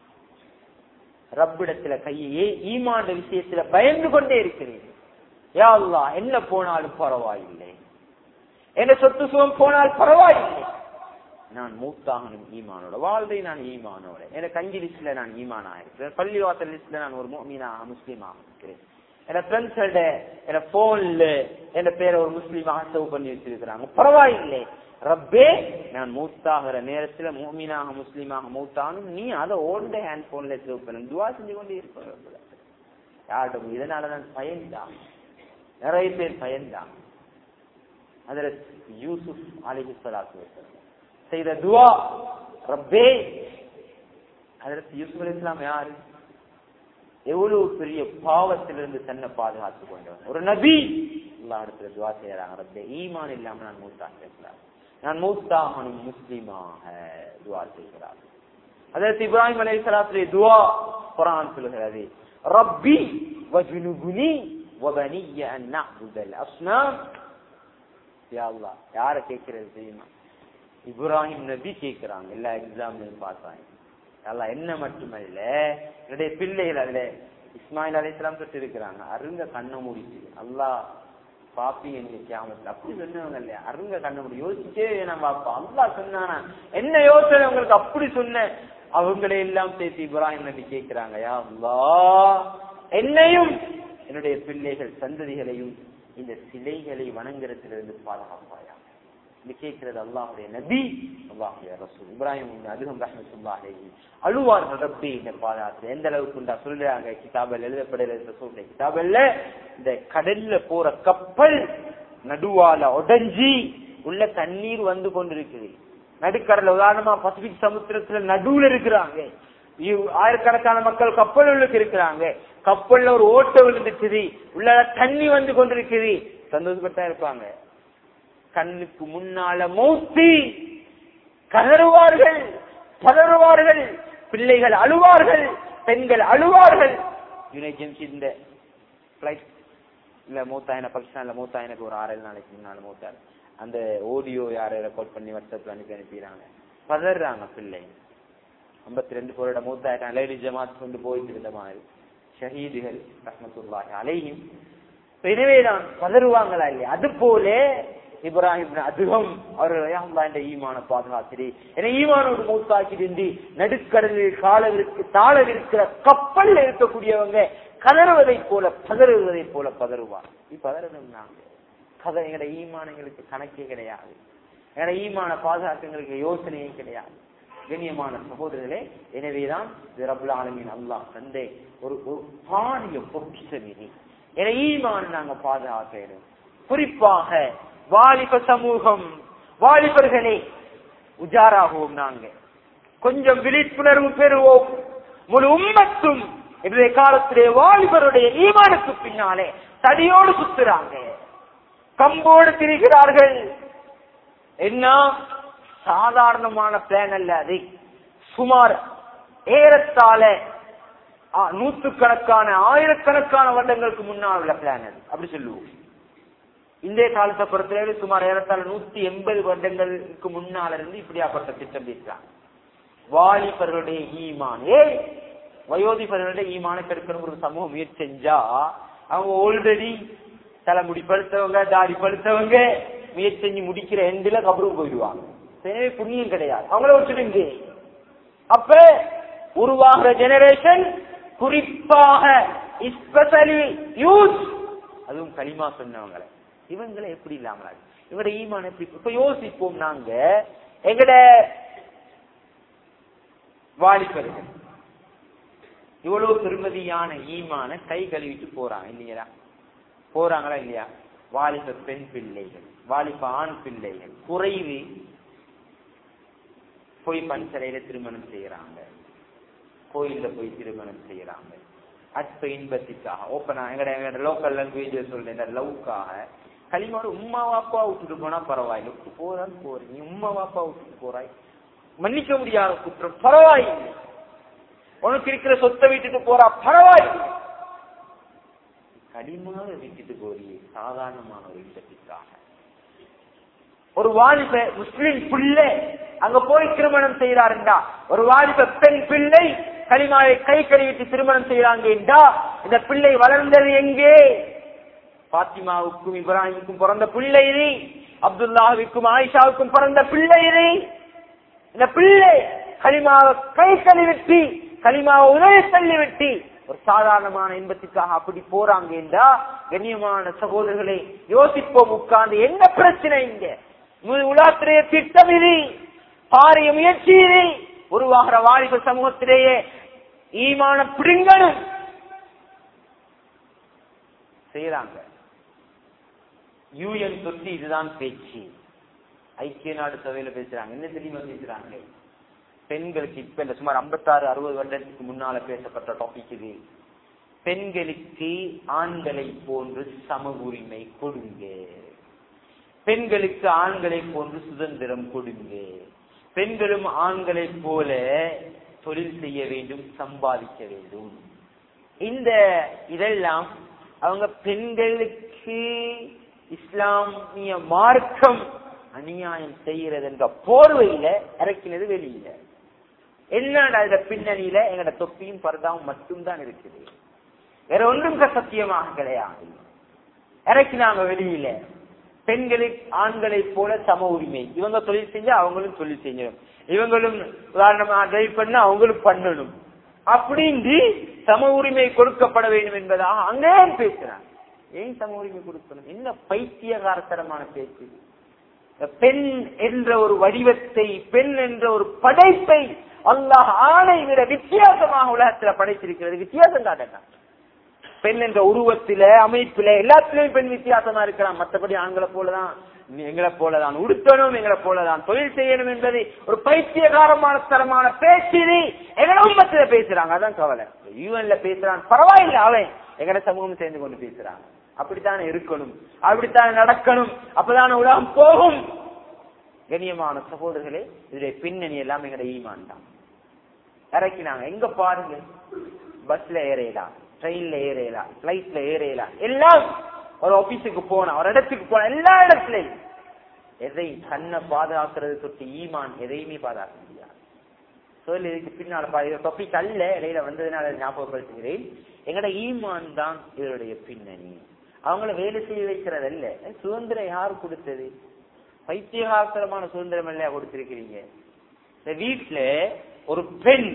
ரப்பிடத்துல கையே ஈமான விஷயத்துல பயந்து கொண்டே இருக்கிறேன். யா அல்லாஹ், என்ன போனாலும் பரவாயில்லை, என்ன சொத்து சுகம் போனால் பரவாயில்லை, நான் மூத்தாகணும் ஈமானோட, வாழ்வை நான் ஈமானோட, எனக்கு அஞ்சு லிஸ்ட்ல நான் ஈமானா இருக்கிறேன், பள்ளிவாசல் லிஸ்ட்ல நான் ஒரு முஃமினாக முஸ்லீமாக இருக்கிறேன், என் ஃப்ரெண்ட்ஸோட என் போன்ல என் பேரை ஒரு முஸ்லீமாக சேவ் பண்ணி வச்சிருக்கிறாங்க, பரவாயில்லை ரப்பே, நான் மூத்தாகிற நேரத்துல முஃமினாக முஸ்லீமாக மூத்தானும் நீ அதை ஓல்ட ஹேண்ட் போன்ல சேவ் பண்ண துவா செஞ்சு கொண்டே இருக்க. யார்டும் இதனாலதான் பயன்தான், நிறைய பேர் பயன்தான். அதுல யூசுப் அலைஹிஸ்ஸலாத்து வஸலாம் செய்த துவா ரப்பே, அதற்கு யூசுப் அலைஹிஸ்ஸலாம் யாரு? எவ்வளவு பெரிய பாவத்திலிருந்து தன்னை பாதுகாத்துக் கொண்டவன் ஒரு நபி. அல்லாஹ் இடத்துல துவா செய்யறாங்க, ரப்பே ஈமான் இல்லாம நான் மூத்தாக, நான் மூத்தாகணும் முஸ்லிமாக துவா செய்கிறார். அதற்கு இப்ராஹிம் அலைஹிஸ்ஸலாத்துடைய துவா குர்ஆன் சொல்கிறது, ரப்பி வஜ்னுபுனி வபனிய அன் நஅபுதல் அஸ்னாம். யா அல்லாஹ், யார கேட்கிறது தெரியுமா? இப்ராஹிம் நபி கேட்கிறாங்க. எல்லா எக்ஸாம்லயும் பார்த்தாங்க. அல்லாஹ் என்ன மட்டுமல்ல, என்னுடைய பிள்ளைகள் அதுல இஸ்மாயில் அலைஹிஸ்ஸலாம் தொட்டு இருக்கிறாங்க, அருங்க கண்ணை மூடிச்சு அல்லாஹ் பாப்பி என்னைக்கு அப்படி சொன்னவங்க இல்லையா, அருங்க கண்ண முடியும் யோசிச்சே வேணாம் பாப்பா, அல்லாஹ் சொன்னானா என்ன யோசனை உங்களுக்கு அப்படி சொன்ன, அவங்களே எல்லாம் சேர்த்து இப்ராஹிம் நபி கேட்கிறாங்க, யா அல்லாஹ் என்னையும் என்னுடைய பிள்ளைகள் சந்ததிகளையும் இந்த சிலைகளை வணங்குறதிலிருந்து பாதுகாப்பாயா இது கேட்கிறது அல்லாஹுடைய நபி அல்லாஹுடைய ரசூல் இப்ராஹிம் அதுகம் ரஹ்மத்துல்லாஹி அலைஹி அழுவார்கள், ரப்பி இந்த பாதுகாத்து எந்த அளவுக்கு சொல்றாங்க கிதாபல் எழுதப்படுகிற ரசூலுடைய கிதாபல்ல, இந்த கடல்ல போற கப்பல் நடுவால உடைஞ்சி உள்ள தண்ணீர் வந்து கொண்டிருக்குது. நடுக்கடல உதாரணமா பசிபிக் சமுத்திரத்துல நடுவுல இருக்கிறாங்க, ஆயிரக்கணக்கான மக்கள் கப்பல் உள்ளுக்கு இருக்கிறாங்க, கப்பல்ல ஒரு ஓட்ட விழுந்துச்சு, உள்ள தண்ணி வந்து கொண்டிருக்குது, சந்தோஷப்பட்டா இருப்பாங்க. கண்ணுக்கு முன்னால மௌத்தி, கதறுவார்கள், பதறுவார்கள், பிள்ளைகள் அழுவார்கள், பெண்கள் அழுவார்கள். இந்த பிளைட் இல்ல மூத்தாயின பாகிஸ்தான்ல மூத்தாயினுக்கு ஒரு ஆறு ஏழு நாளைக்கு முன்னால மூத்தாரு, அந்த ஆடியோ யாரை ரெக்கார்ட் பண்ணி வாட்ஸ்அப்ல அனுப்பி அனுப்பிடுறாங்க, பதறாங்க பிள்ளை. ஐம்பத்தி ரெண்டு பேரோட மூத்தாயிரம் லேடி ஜமாத் கொண்டு போயிட்டு இருந்த மாதிரி ஷஹீதுகள் ரஹ்மத்துல்லாஹி அலைஹிம். எனவேதான் பதறுவாங்களா இல்லையா? அது போல இப்ராஹிம் அதுகம் அவர்கள் ஈமான பாதுகாத்திரி என ஈமானோடு மூத்தாக்கி நடுக்கடலில் காலவிற்கு தாழவிருக்கிற கப்பல் இருக்கக்கூடியவங்க கதறுவதை போல பதறுவதை போல பதறுவார். பதறணும் நாங்க கதை எங்கட ஈமானங்களுக்கு கணக்கே கிடையாது, எங்கட ஈமான பாதுகாக்கங்களுக்கு யோசனையே கிடையாது. கண்ணியமான சகோதரர்களே, எனவேதான் ரப்புல் ஆலமீன் அல்லாஹ் தந்தை ஒரு பாரிய பொக்கிஷமினி என ஈமான நாங்க பாதுகாக்கணும். குறிப்பாக வாலிப சமூகம், வாலிபர்களே உஜாராகுவோம், நாங்க கொஞ்சம் விழிப்புணர்வு பெறுவோம். முழு உம்மத்தும் இன்றைய காலத்திலே வாலிபருடைய ஈமானுக்கு பின்னாலே தடியோடு சுத்துறாங்க, கம்போடு திரிகிறார்கள். என்ன சாதாரணமான பிளான் அல்ல அது, சுமார் ஏறத்தாழ நூற்றுக்கணக்கான ஆயிரக்கணக்கான வருடங்களுக்கு முன்னால் உள்ள பிளான் அது, அப்படி சொல்லுவோம். இந்த காலத்தை பொறுத்தவரை சுமார் ஏறத்தாழ நூத்தி எண்பது வருடங்களுக்கு முன்னால இருந்து இப்படியாப்பட்ட திட்டம் பேசுறாங்க. வாலிபர்களுடைய ஈமான், ஏ வயோதிபர்களுடைய ஈமான கெடுக்கணும் ஒரு சமூகம் முயற்சி செஞ்சா அவங்க ஆல்ரெடி தலைமுடி படுத்தவங்க தாடி படுத்தவங்க முயற்சி செஞ்சு முடிக்கிற எண்டில கபருக்கு போயிடுவாங்க. எனவே புண்ணியம் கிடையாது, அவங்கள வச்சுடுங்க. அப்ப உருவாகிற ஜெனரேஷன் குறிப்பாக ஸ்பெஷலி யூத், அதுவும் களிமா சொன்னவங்களை இவங்களை எப்படி இல்லாம இவங்க ஈமான எப்படி இப்ப யோசிப்போம். நாங்க எங்கட வாலிபர்கள் இவ்வளவு பெருமதியான ஈமான கை கழுவிட்டு போறாங்க இல்லையா? போறாங்களா இல்லையா? வாலிப பெண் பிள்ளைகள், வாலிப ஆண் பிள்ளைகள் குறைவு போய் பஞ்சரையில திருமணம் செய்யறாங்க, கோயில்ல போய் திருமணம் செய்யறாங்க. அற்ப இன்பத்துக்காக ஓப்பனா எங்கட எங்கட லோக்கல் லாங்குவேஜ் சொல்றேன், லவ்க்காக களிமாவோட உம்மா வாப்பா விட்டுட்டு போனா பரவாயில்லை, விட்டு போறான்னு போற நீ உம்மா வாப்பா விட்டுட்டு போறாய், மன்னிக்க முடியாத குற்றம், பரவாயில்லை. உனக்கு இருக்கிற சொத்தை விட்டுட்டு போறா, பரவாயில்லை. களிமாவை விட்டுட்டு போறியே சாதாரணமான ஒரு இன்பத்துக்காக. ஒரு வாலிப முஸ்லிம் பிள்ளை அங்க போய் திருமணம் செய்யறாருண்டா, ஒரு வாலிப பெண் பிள்ளை களிமாவை கை கழுவிட்டு திருமணம் செய்யறாங்கடா, இந்த பிள்ளை வளர்ந்தது எங்கே? பாத்திமாவுக்கும் இப்ராஹிமுக்கும் பிறந்த பிள்ளை இது, அப்துல்லாஹுக்கும் ஆயிஷாவுக்கும் பிறந்த பிள்ளை இது. இந்த பிள்ளை களிமாவை கை கழுவிட்டு களிமாவை உதவி தள்ளிவிட்டு ஒரு சாதாரணமான இன்பத்துக்காக அப்படி போறாங்க என்றா, கண்ணியமான சகோதரர்களை யோசிப்போம் உட்கார்ந்து. என்ன பிரச்சனை இங்க? உலாத்திரைய திட்டம் இது, பாரிய முயற்சி இது. உருவாகிற வாலிப சமூகத்திலேயே ஈமான பிடுங்கணும் செய்யறாங்க. யூஎன் தொட்டி இதுதான் பேச்சு. ஐக்கிய நாடு சபையில பேசுறாங்க. என்ன தெரியுமா பேசுறாங்க? பெண்களுக்கு இப்ப இந்த சுமார் ஐம்பத்தாறு அறுபது வருடத்துக்கு முன்னால பேசப்பட்ட டாபிக் இது. பெண்களுக்கு ஆண்களை போன்று சம உரிமை கொடுங்க, பெண்களுக்கு ஆண்களை போன்று சுதந்திரம் கொடுங்க, பெண்களும் ஆண்களை போல தொழில் செய்ய வேண்டும், சம்பாதிக்க வேண்டும். இந்த இதெல்லாம் அவங்க பெண்களுக்கு இஸ்லாமிய மார்க்கம் அநியாயம் செய்கிறது என்ற போர்வையில இறக்கினது வெளியில. என்னடா இந்த பின்னணியில எங்கட தொப்பியும் பரதாவும் மட்டும்தான் இருக்குது, வேற ஒன்றும் சத்தியமாக கிடையாது. இறக்கினாங்க வெளியில. பெண்களுக்கு ஆண்களை போல சம உரிமை, இவங்க தொழில் செஞ்சா அவங்களும் தொழில் செய்யணும், இவங்களும் உதாரணமா டிரைவ் பண்ண அவங்களும் பண்ணணும், அப்படின்னு சம உரிமை கொடுக்கப்பட வேண்டும் என்பதாக அங்கே பேசுறாங்க. ஏன் சம உரிமை கொடுக்கணும்? என்ன பைத்தியகாரத்தனமான பேச்சு! பெண் என்ற ஒரு வடிவத்தை, பெண் என்ற ஒரு படைப்பை அல்லாஹ் ஆணை விட வித்தியாசமாக உலகத்துல படைத்திருக்கிறது. வித்தியாசம் காட்டலாம். பெண் என்ற உருவத்தில, அமைப்பில, எல்லாத்திலையும் பெண் வித்தியாசமா இருக்கலாம். மற்றபடி ஆண்களை போலதான், எங்களை போலதான் உடுத்தணும், எங்களை போலதான் தொழில் செய்யணும் என்பது ஒரு பைத்தியகாரமான தரமான பேச்சு எங்களை உம்மத்தில பேசுறாங்க. அதான் கவலை. யூஎன்ல பேசுறான், பரவாயில்லை, அவன் எங்கட சமூகம் சேர்ந்து கொண்டு பேசுறாங்க. அப்படித்தானே இருக்கணும், அப்படித்தானே நடக்கணும், அப்பதான உலகம் போகும். கண்ணியமான சகோதரர்களே, இதுடைய பின்னணி எல்லாம் எங்கட ஈமான் தான். இறக்கினாங்க. எங்க பாருங்க, பஸ்ல ஏறையலாம், ட்ரெயின்ல ஏறையலாம், பிளைட்ல ஏறையலாம், எல்லாம் ஒரு ஆபீஸுக்கு போனா, ஒரு இடத்துக்கு போனா, எல்லா இடத்துலயும் எதை கண்ணை பாதுகாக்கிறது தொட்டு ஈமான் எதையுமே பாதுகாக்க முடியாது. சொல்லி இதுக்கு பின்னால டாபிக் அல்ல, இடையில வந்ததுனால ஞாபகப்படுத்துகிறேன். எங்கட ஈமான் தான் இதனுடைய பின்னணி. அவங்கள வேலை செய்ய வைக்கிறது அல்ல. சுதந்திரம் யாரு கொடுத்தது? பைத்தியகாரமான சுதந்திரம் இல்லையா கொடுத்திருக்கிறீங்க? இந்த வீட்டுல ஒரு பெண்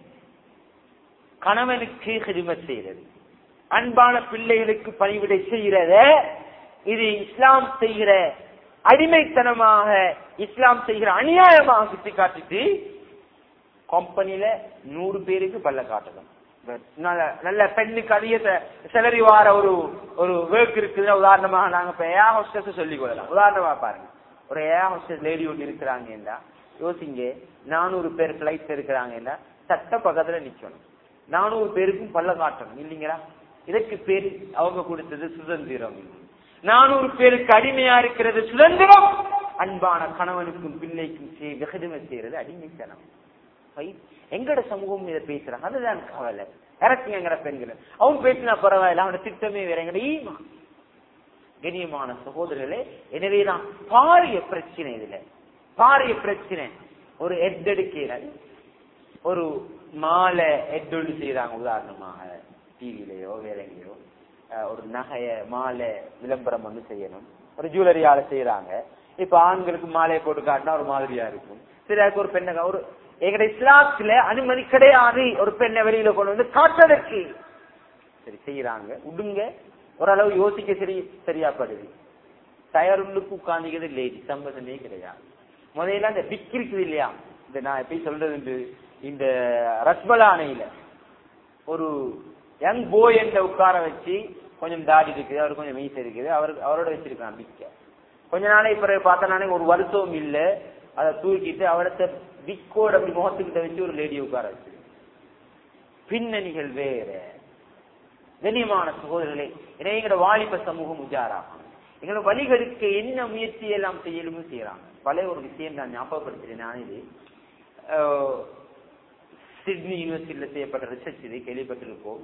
கணவனுக்கு ஹிதமத் செய்யறது, அன்பான பிள்ளைகளுக்கு பணிவிடை செய்யறத, இது இஸ்லாம் செய்கிற அடிமைத்தனமாக, இஸ்லாம் செய்கிற அநியாயமாக சுட்டி காட்டிட்டு கம்பெனியில நூறு பேருக்கு பல்ல காட்டணும். நல்ல பெண்ணுக்கு அதிக செலரி வார ஒரு ஒரு ஒர்க் இருக்குது. உதாரணமாக நாங்க இப்ப ஏர் ஹோஸ்டஸ் சொல்லிக் கொள்ளலாம். உதாரணமா பாருங்க, ஒரு ஏர் ஹோஸ்டஸ் லேடி ஒன்று இருக்கிறாங்க, யோசிங்க, நானூறு பேர் பிளைட் இருக்கிறாங்க, சட்ட பக்கத்துல நிக்கணும், நானூறு பேருக்கும் பல்ல காட்டணும் இல்லைங்களா? இதற்கு பேரு அவங்க கொடுத்தது சுதந்திரம். நானூறு பேருக்கு அடிமையா இருக்கிறது சுதந்திரம், அன்பான கணவனுக்கும் பிள்ளைக்கும் விகிதமை செய்யறது அடிமைத்தனம். எங்கட சமூகம் இதை பேசுறாங்க, அதுதான் கவலை. இறக்கி எங்கட பெண்கள் அவங்க பேசினா பரவாயில்ல, அவனோட திட்டமே வேற. எங்கட ஈமா கண்ணியமான சகோதரர்களே, எனவேதான் பாரிய பிரச்சனை. இதுல பாரிய பிரச்சனை. ஒரு எட்டெடுக்கிறார், ஒரு மாலை எட்டொண்டு செய்யறாங்க. உதாரணமாக டிவிலயோ வேற எங்கேயோ ஒரு நகைய மாலை விளம்பரம் வந்து செய்யணும், ஒரு ஜுவல்லரியால செய்யறாங்க. இப்ப ஆண்களுக்கு மாலையை போட்டு காட்டினா ஒரு மாதிரியா இருக்கும். சிலருக்கு ஒரு பெண்ணை ஒரு எங்கட இஸ்லாத்துல அனுமதி கிடையாது ஒரு பெண்ணை வெளியில கொண்டு வந்து காட்டுறதுக்கு. சரி செய்யறாங்க, விடுங்க, ஓரளவு யோசிக்க சரி சரியா படுது. தயாருள்ளுக்கு உட்கார்ந்துக்கிறது லேடி சம்பந்தமே கிடையாது. முதல்ல அந்த பிக் இருக்குது இல்லையா, இந்த நான் எப்படி சொல்றது, இந்த ரஸ்மலானையில ஒரு யங் போய் என்ற உட்கார வச்சு கொஞ்சம் தாடி இருக்குது, அவருக்கு கொஞ்சம் மீசை இருக்குது, அவருக்கு அவரோட வச்சிருக்கான் பிக்க. கொஞ்ச நாளை பிறகு பார்த்தா நானே ஒரு வருஷம் இல்ல, அதை தூக்கிட்டு அவரத்த பிக்கோட அப்படி முகத்துக்கிட்ட வச்சு ஒரு லேடியை உட்கார வச்சு. பின்னணிகள் வேற. கண்ணியமான சகோதரர்களே, எங்களோட வாலிப சமூகம் உஜாராகும். எங்களோட வழிகளுக்கு என்ன முயற்சி எல்லாம் செய்யலுமே செய்யறாங்க. பழைய ஒரு விஷயம் நான் ஞாபகப்படுத்துறேன். நான் இது சிட்னி யூனிவர்சிட்டியில செய்யப்பட்ட ரிசர்ச், இது கேள்விப்பட்டிருக்கோம்.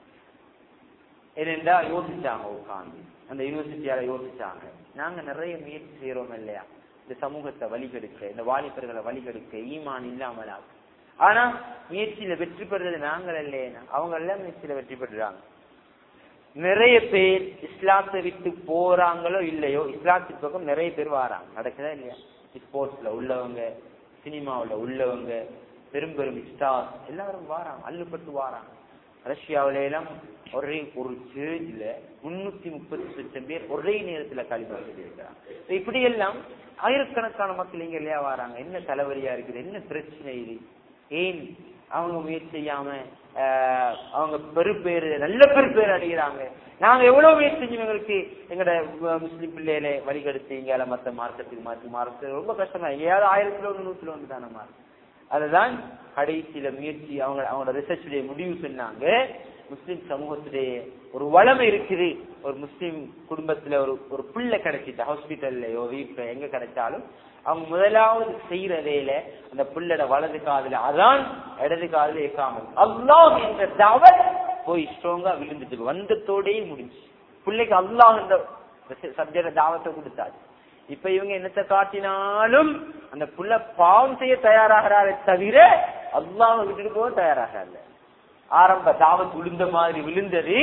என்னென்றா யோசிச்சாங்க உட்காந்து, அந்த யூனிவர்சிட்டியால யோசிச்சாங்க, நாங்க நிறைய முயற்சி செய்யறோம் இல்லையா இந்த சமூகத்தை வழிகெடுக்க, இந்த வாலிபர்களை வழிகெடுக்க, ஈமான் இல்லாமலா. ஆனா முயற்சியில வெற்றி பெறுறது நாங்கள் இல்லையா, அவங்க எல்லாம் முயற்சியில வெற்றி பெறுறாங்க. நிறைய பேர் இஸ்லாத்தை விட்டு போறாங்களோ இல்லையோ, இஸ்லாத்துக்கு பக்கம் நிறைய பேர் வராங்க. நடக்குதா இல்லையா? ஸ்போர்ட்ஸ்ல உள்ளவங்க, சினிமாவில் உள்ளவங்க, பெரும் பெரும் ஸ்டார்ஸ் எல்லாரும் வாராங்க, அள்ளுப்பட்டு வாராங்க. ரஷ்யாவில எல்லாம் ஒரே ஒரு சேர்ஜ்ல முன்னூத்தி முப்பத்தி லட்சம் பேர் ஒரே நேரத்துல கல்வி இருக்கிறாங்க. இப்படி எல்லாம் ஆயிரக்கணக்கான மக்கள் இங்க இல்லையா வராங்க. என்ன தலைவலியா இருக்குது, என்ன பிரச்சனை இது, ஏன் அவங்க முயற்சி செய்யாம அவங்க பெரு பேரு நல்ல பெரு பேர் அடைகிறாங்க. நாங்க எவ்வளவு முயற்சி செஞ்சவங்களுக்கு எங்கட முஸ்லிம் பிள்ளையில வழிகெடுத்து இங்கால மத்த மார்க்கத்துக்கு மாற்றி மார்க்க ரொம்ப கஷ்டமா. எங்கேயாவது ஆயிரத்துல ஒண்ணு நூத்துல ஒன்று தானே மார்க். அதுதான் கடைசியில முயற்சி அவங்க அவங்களோட ரிசர்ச்சுடைய முடிவு சொன்னாங்க. முஸ்லிம் சமூகத்துடைய ஒரு வளமை இருக்குது. ஒரு முஸ்லிம் குடும்பத்துல ஒரு ஒரு பிள்ளை கிடைச்சிட்டு ஹாஸ்பிட்டல்லையோ வீட்டுல எங்க கிடைச்சாலும் அவங்க முதலாவது செய்யற வேலை அந்த பிள்ளோட வலது காதுல அதான், இடது காதுல ஏற்காமல் அல்லாஹ் என்ற தவறு போய் ஸ்ட்ராங்கா விழுந்துட்டு வந்தத்தோடயே முடிஞ்சு. பிள்ளைக்கு அல்லாஹ் என்ற சப்ஜெக்ட் தாவத்தை கொடுத்தாச்சு. இப்ப இவங்க என்னத்தை காட்டினாலும் அந்த புள்ள பாவம் செய்ய தயாராகிறாரே தவிர அல்லாஹ் விட்டுட்டு போக தயாராகிறாங்க. ஆரம்ப தாவத் விழுந்த மாதிரி விழுந்தது.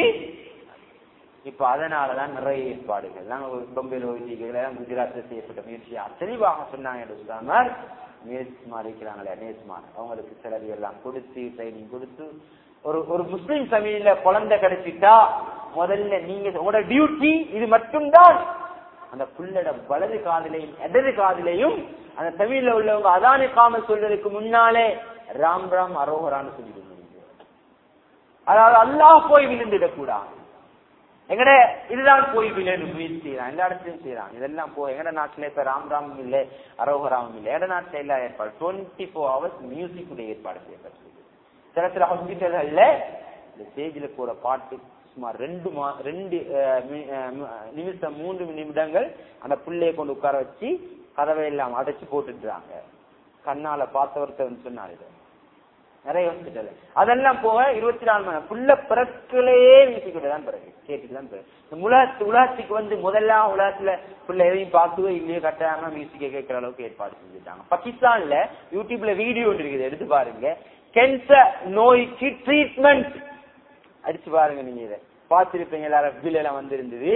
இப்ப அதனாலதான் நிறைய ஏற்பாடுகள் நாங்க பொம்பையில் ஓய்ச்சிகள் குஜராத்ல செய்யப்பட்ட முயற்சியா தெளிவாக சொன்னாங்க. நேஸ்மார் இருக்கிறாங்களே, நேஸ்மார் அவங்களுக்கு சிலர் எல்லாம் கொடுத்து ட்ரைனிங் கொடுத்து ஒரு ஒரு முஸ்லிம் சமீல குழந்தை கிடைச்சிட்டா முதல்ல நீங்க உங்களோட டியூட்டி இது மட்டும்தான். அந்த புள்ளட வலது காதிலையும் இடது காதிலையும் அந்த தமிழ்ல உள்ளவங்க அதானே காம சொல்றதுக்கு முன்னாலே ராம் ராம் அரோகரான்னு சொல்லிட்டு, அதாவது அல்லாஹ் போய் விழுந்துடக்கூடாது. எங்கட இதுதான் போய் விளையாடு முயற்சி செய்யறான், எல்லா இடத்துலயும் செய்யறான். இதெல்லாம் போய் எங்கட நாட்டுல இப்ப ராம் ராமும் இல்லை அரோகராமும் இல்லை. எங்கட நாட்டுல எல்லா ஏற்பாடு டுவெண்ட்டி ஃபோர் ஹவர்ஸ் மியூசிக் உடைய ஏற்பாடு செய்யப்பட்டிருக்கு. சில சில ஹாஸ்பிட்டல்கள்ல இந்த ஸ்டேஜ்ல போற பாட்டு சுமார் ரெண்டு மா ரெண்டு நிமிஷம் மூன்று நிமிடங்கள் அந்த பிள்ளைய கொண்டு உட்கார வச்சு கதவை எல்லாம் அடைச்சு போட்டுடுறாங்க. கண்ணால பார்த்தவர்த்த சொன்னாரு நிறைய ஹாஸ்பிட்டல். அதெல்லாம் போக இருபத்தி நாலு மணி புள்ள பிறக்கலையே வீசிக்கிட்டுதான் பிறகு கேட்டுதான் பிறகு உலகத்து உலகத்துக்கு வந்து முதல்லாம் உலகத்துல புள்ள எதையும் பார்த்துவோ இல்லையோ கட்டாயமா மியூசிக்க கேட்கிற அளவுக்கு ஏற்பாடு செஞ்சுட்டாங்க. பாகிஸ்தான்ல யூடியூப்ல வீடியோ இருக்குது, எடுத்து பாருங்க. கேன்சர் நோய்க்கு ட்ரீட்மெண்ட் அடிச்சு பாருங்க, நீங்க இதை பார்த்திருப்பீங்க. எல்லாரும் பில் வந்திருந்தது.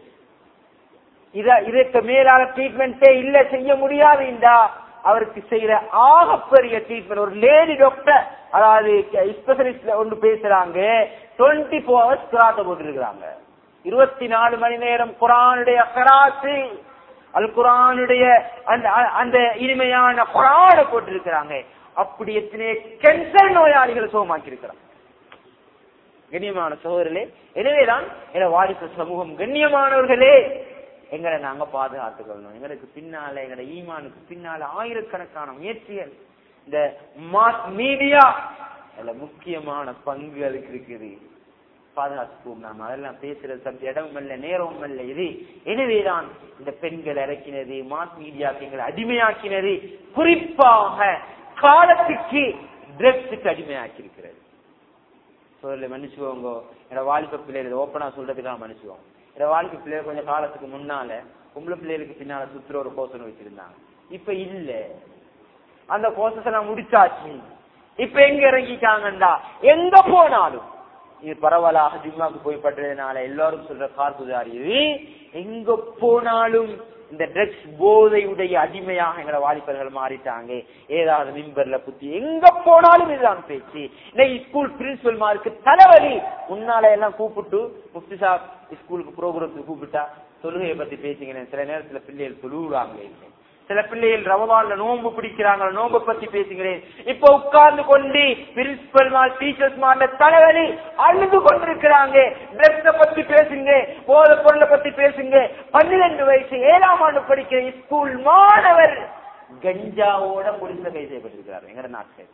இத இதற்கு மேலான ட்ரீட்மெண்டே இல்ல, செய்ய முடியாது. இந்த அவருக்கு செய்யற ஆகப்பெரிய ட்ரீட்மெண்ட் ஒரு லேடி டாக்டர், அதாவது ஸ்பெஷலிஸ்ட் ஒன்று பேசுறாங்க. டுவெண்ட்டி போர் ஹவர்ஸ் கிராத்த போட்டுருக்காங்க. இருபத்தி நாலு மணி நேரம் குரானுடைய கராத்து அல் குரானுடைய அந்த அந்த இனிமையான குரானை போட்டிருக்கிறாங்க. அப்படி எத்தனை கேன்சர் நோயாளிகளை சுகமாக்கி இருக்கிறாங்க. கண்ணியமான சகோதரர்களே, எனவேதான் என வாரிசு சமூகம் கண்ணியமானவர்களே எங்களை நாங்க பாதுகாத்துக்கொள்ளணும். எங்களுக்கு பின்னால எங்களோட ஈமானுக்கு பின்னால ஆயிரக்கணக்கான முயற்சிகள் இந்த மாஸ் மீடியா முக்கியமான பங்கு அதுக்கு இருக்குது. பாதுகாத்துப்போம். நாம் அதெல்லாம் பேசுறது இடமும் இல்லை நேரமும் இல்லை இது. எனவேதான் இந்த பெண்கள் இறக்கினது, மாஸ் மீடியாக்கு எங்களை அடிமையாக்கினது, குறிப்பாக காலத்துக்கு ட்ரக்ஸுக்கு அடிமையாக்கி இருக்கிறது. சொல்ல மன்னிச்சுக்கோங்க, என்னோட வாலிப பிள்ளைகள் ஓப்பனா சொல்றதுக்காக மன்னிச்சுக்கோங்க. என்னோட வாழ்க்கை பிள்ளைகள் கொஞ்சம் காலத்துக்கு முன்னால பொம்பளை பிள்ளைகளுக்கு பின்னால சுத்துற ஒரு கோஷம் வச்சிருந்தாங்க. இப்ப இல்ல, அந்த கோஷத்தை நான் முடிச்சாச்சு. இப்ப எங்க இறங்கிட்டாங்கண்டா எங்க போனாலும் இது பரவலாக ஜிம்மாக்கு போய் பண்றதுனால எல்லாரும் சொல்ற கார்குதாரி எங்க போனாலும் இந்த ட்ரக்ஸ் போதையுடைய அடிமையாக எங்களை வாலிபர்கள் மாறிட்டாங்க. ஏதாவது மிம்பர்ல புத்தி எங்க போனாலும் இதுதான் பேச்சு. இன்னைக்கு ஸ்கூல் பிரின்சிபல் மாருக்கு தலைவலி. முன்னால எல்லாம் கூப்பிட்டு முஃப்தி சாப் ஸ்கூலுக்கு ப்ரோக்ராமுக்கு கூப்பிட்டா தொழுகையை பத்தி பேசிக்கிறேன். சில நேரத்துல பிள்ளைகள் தொழுகிறாங்க, சில பிள்ளைகள் ரமலான்ல நோன்பு பிடிக்கிறாங்க, நோன்பு பத்தி பேசுகிறேன். இப்ப உட்கார்ந்து கொண்டு பிரின்சிபல் மார் டீச்சர்ஸ் மார்ல தலைவலி அழுது கொண்டிருக்கிறாங்க. ட்ரெஸ்ஸ பத்தி பேசுங்க, போத பொருளை பத்தி பேசுங்க. பன்னிரண்டு வயசு ஏழாம் ஆண்டு படிக்கிற ஸ்கூல் மாணவர் கஞ்சாவோட போலீஸ்ல கைது செய்யப்பட்டிருக்கிறார் எங்க நாட்டில்.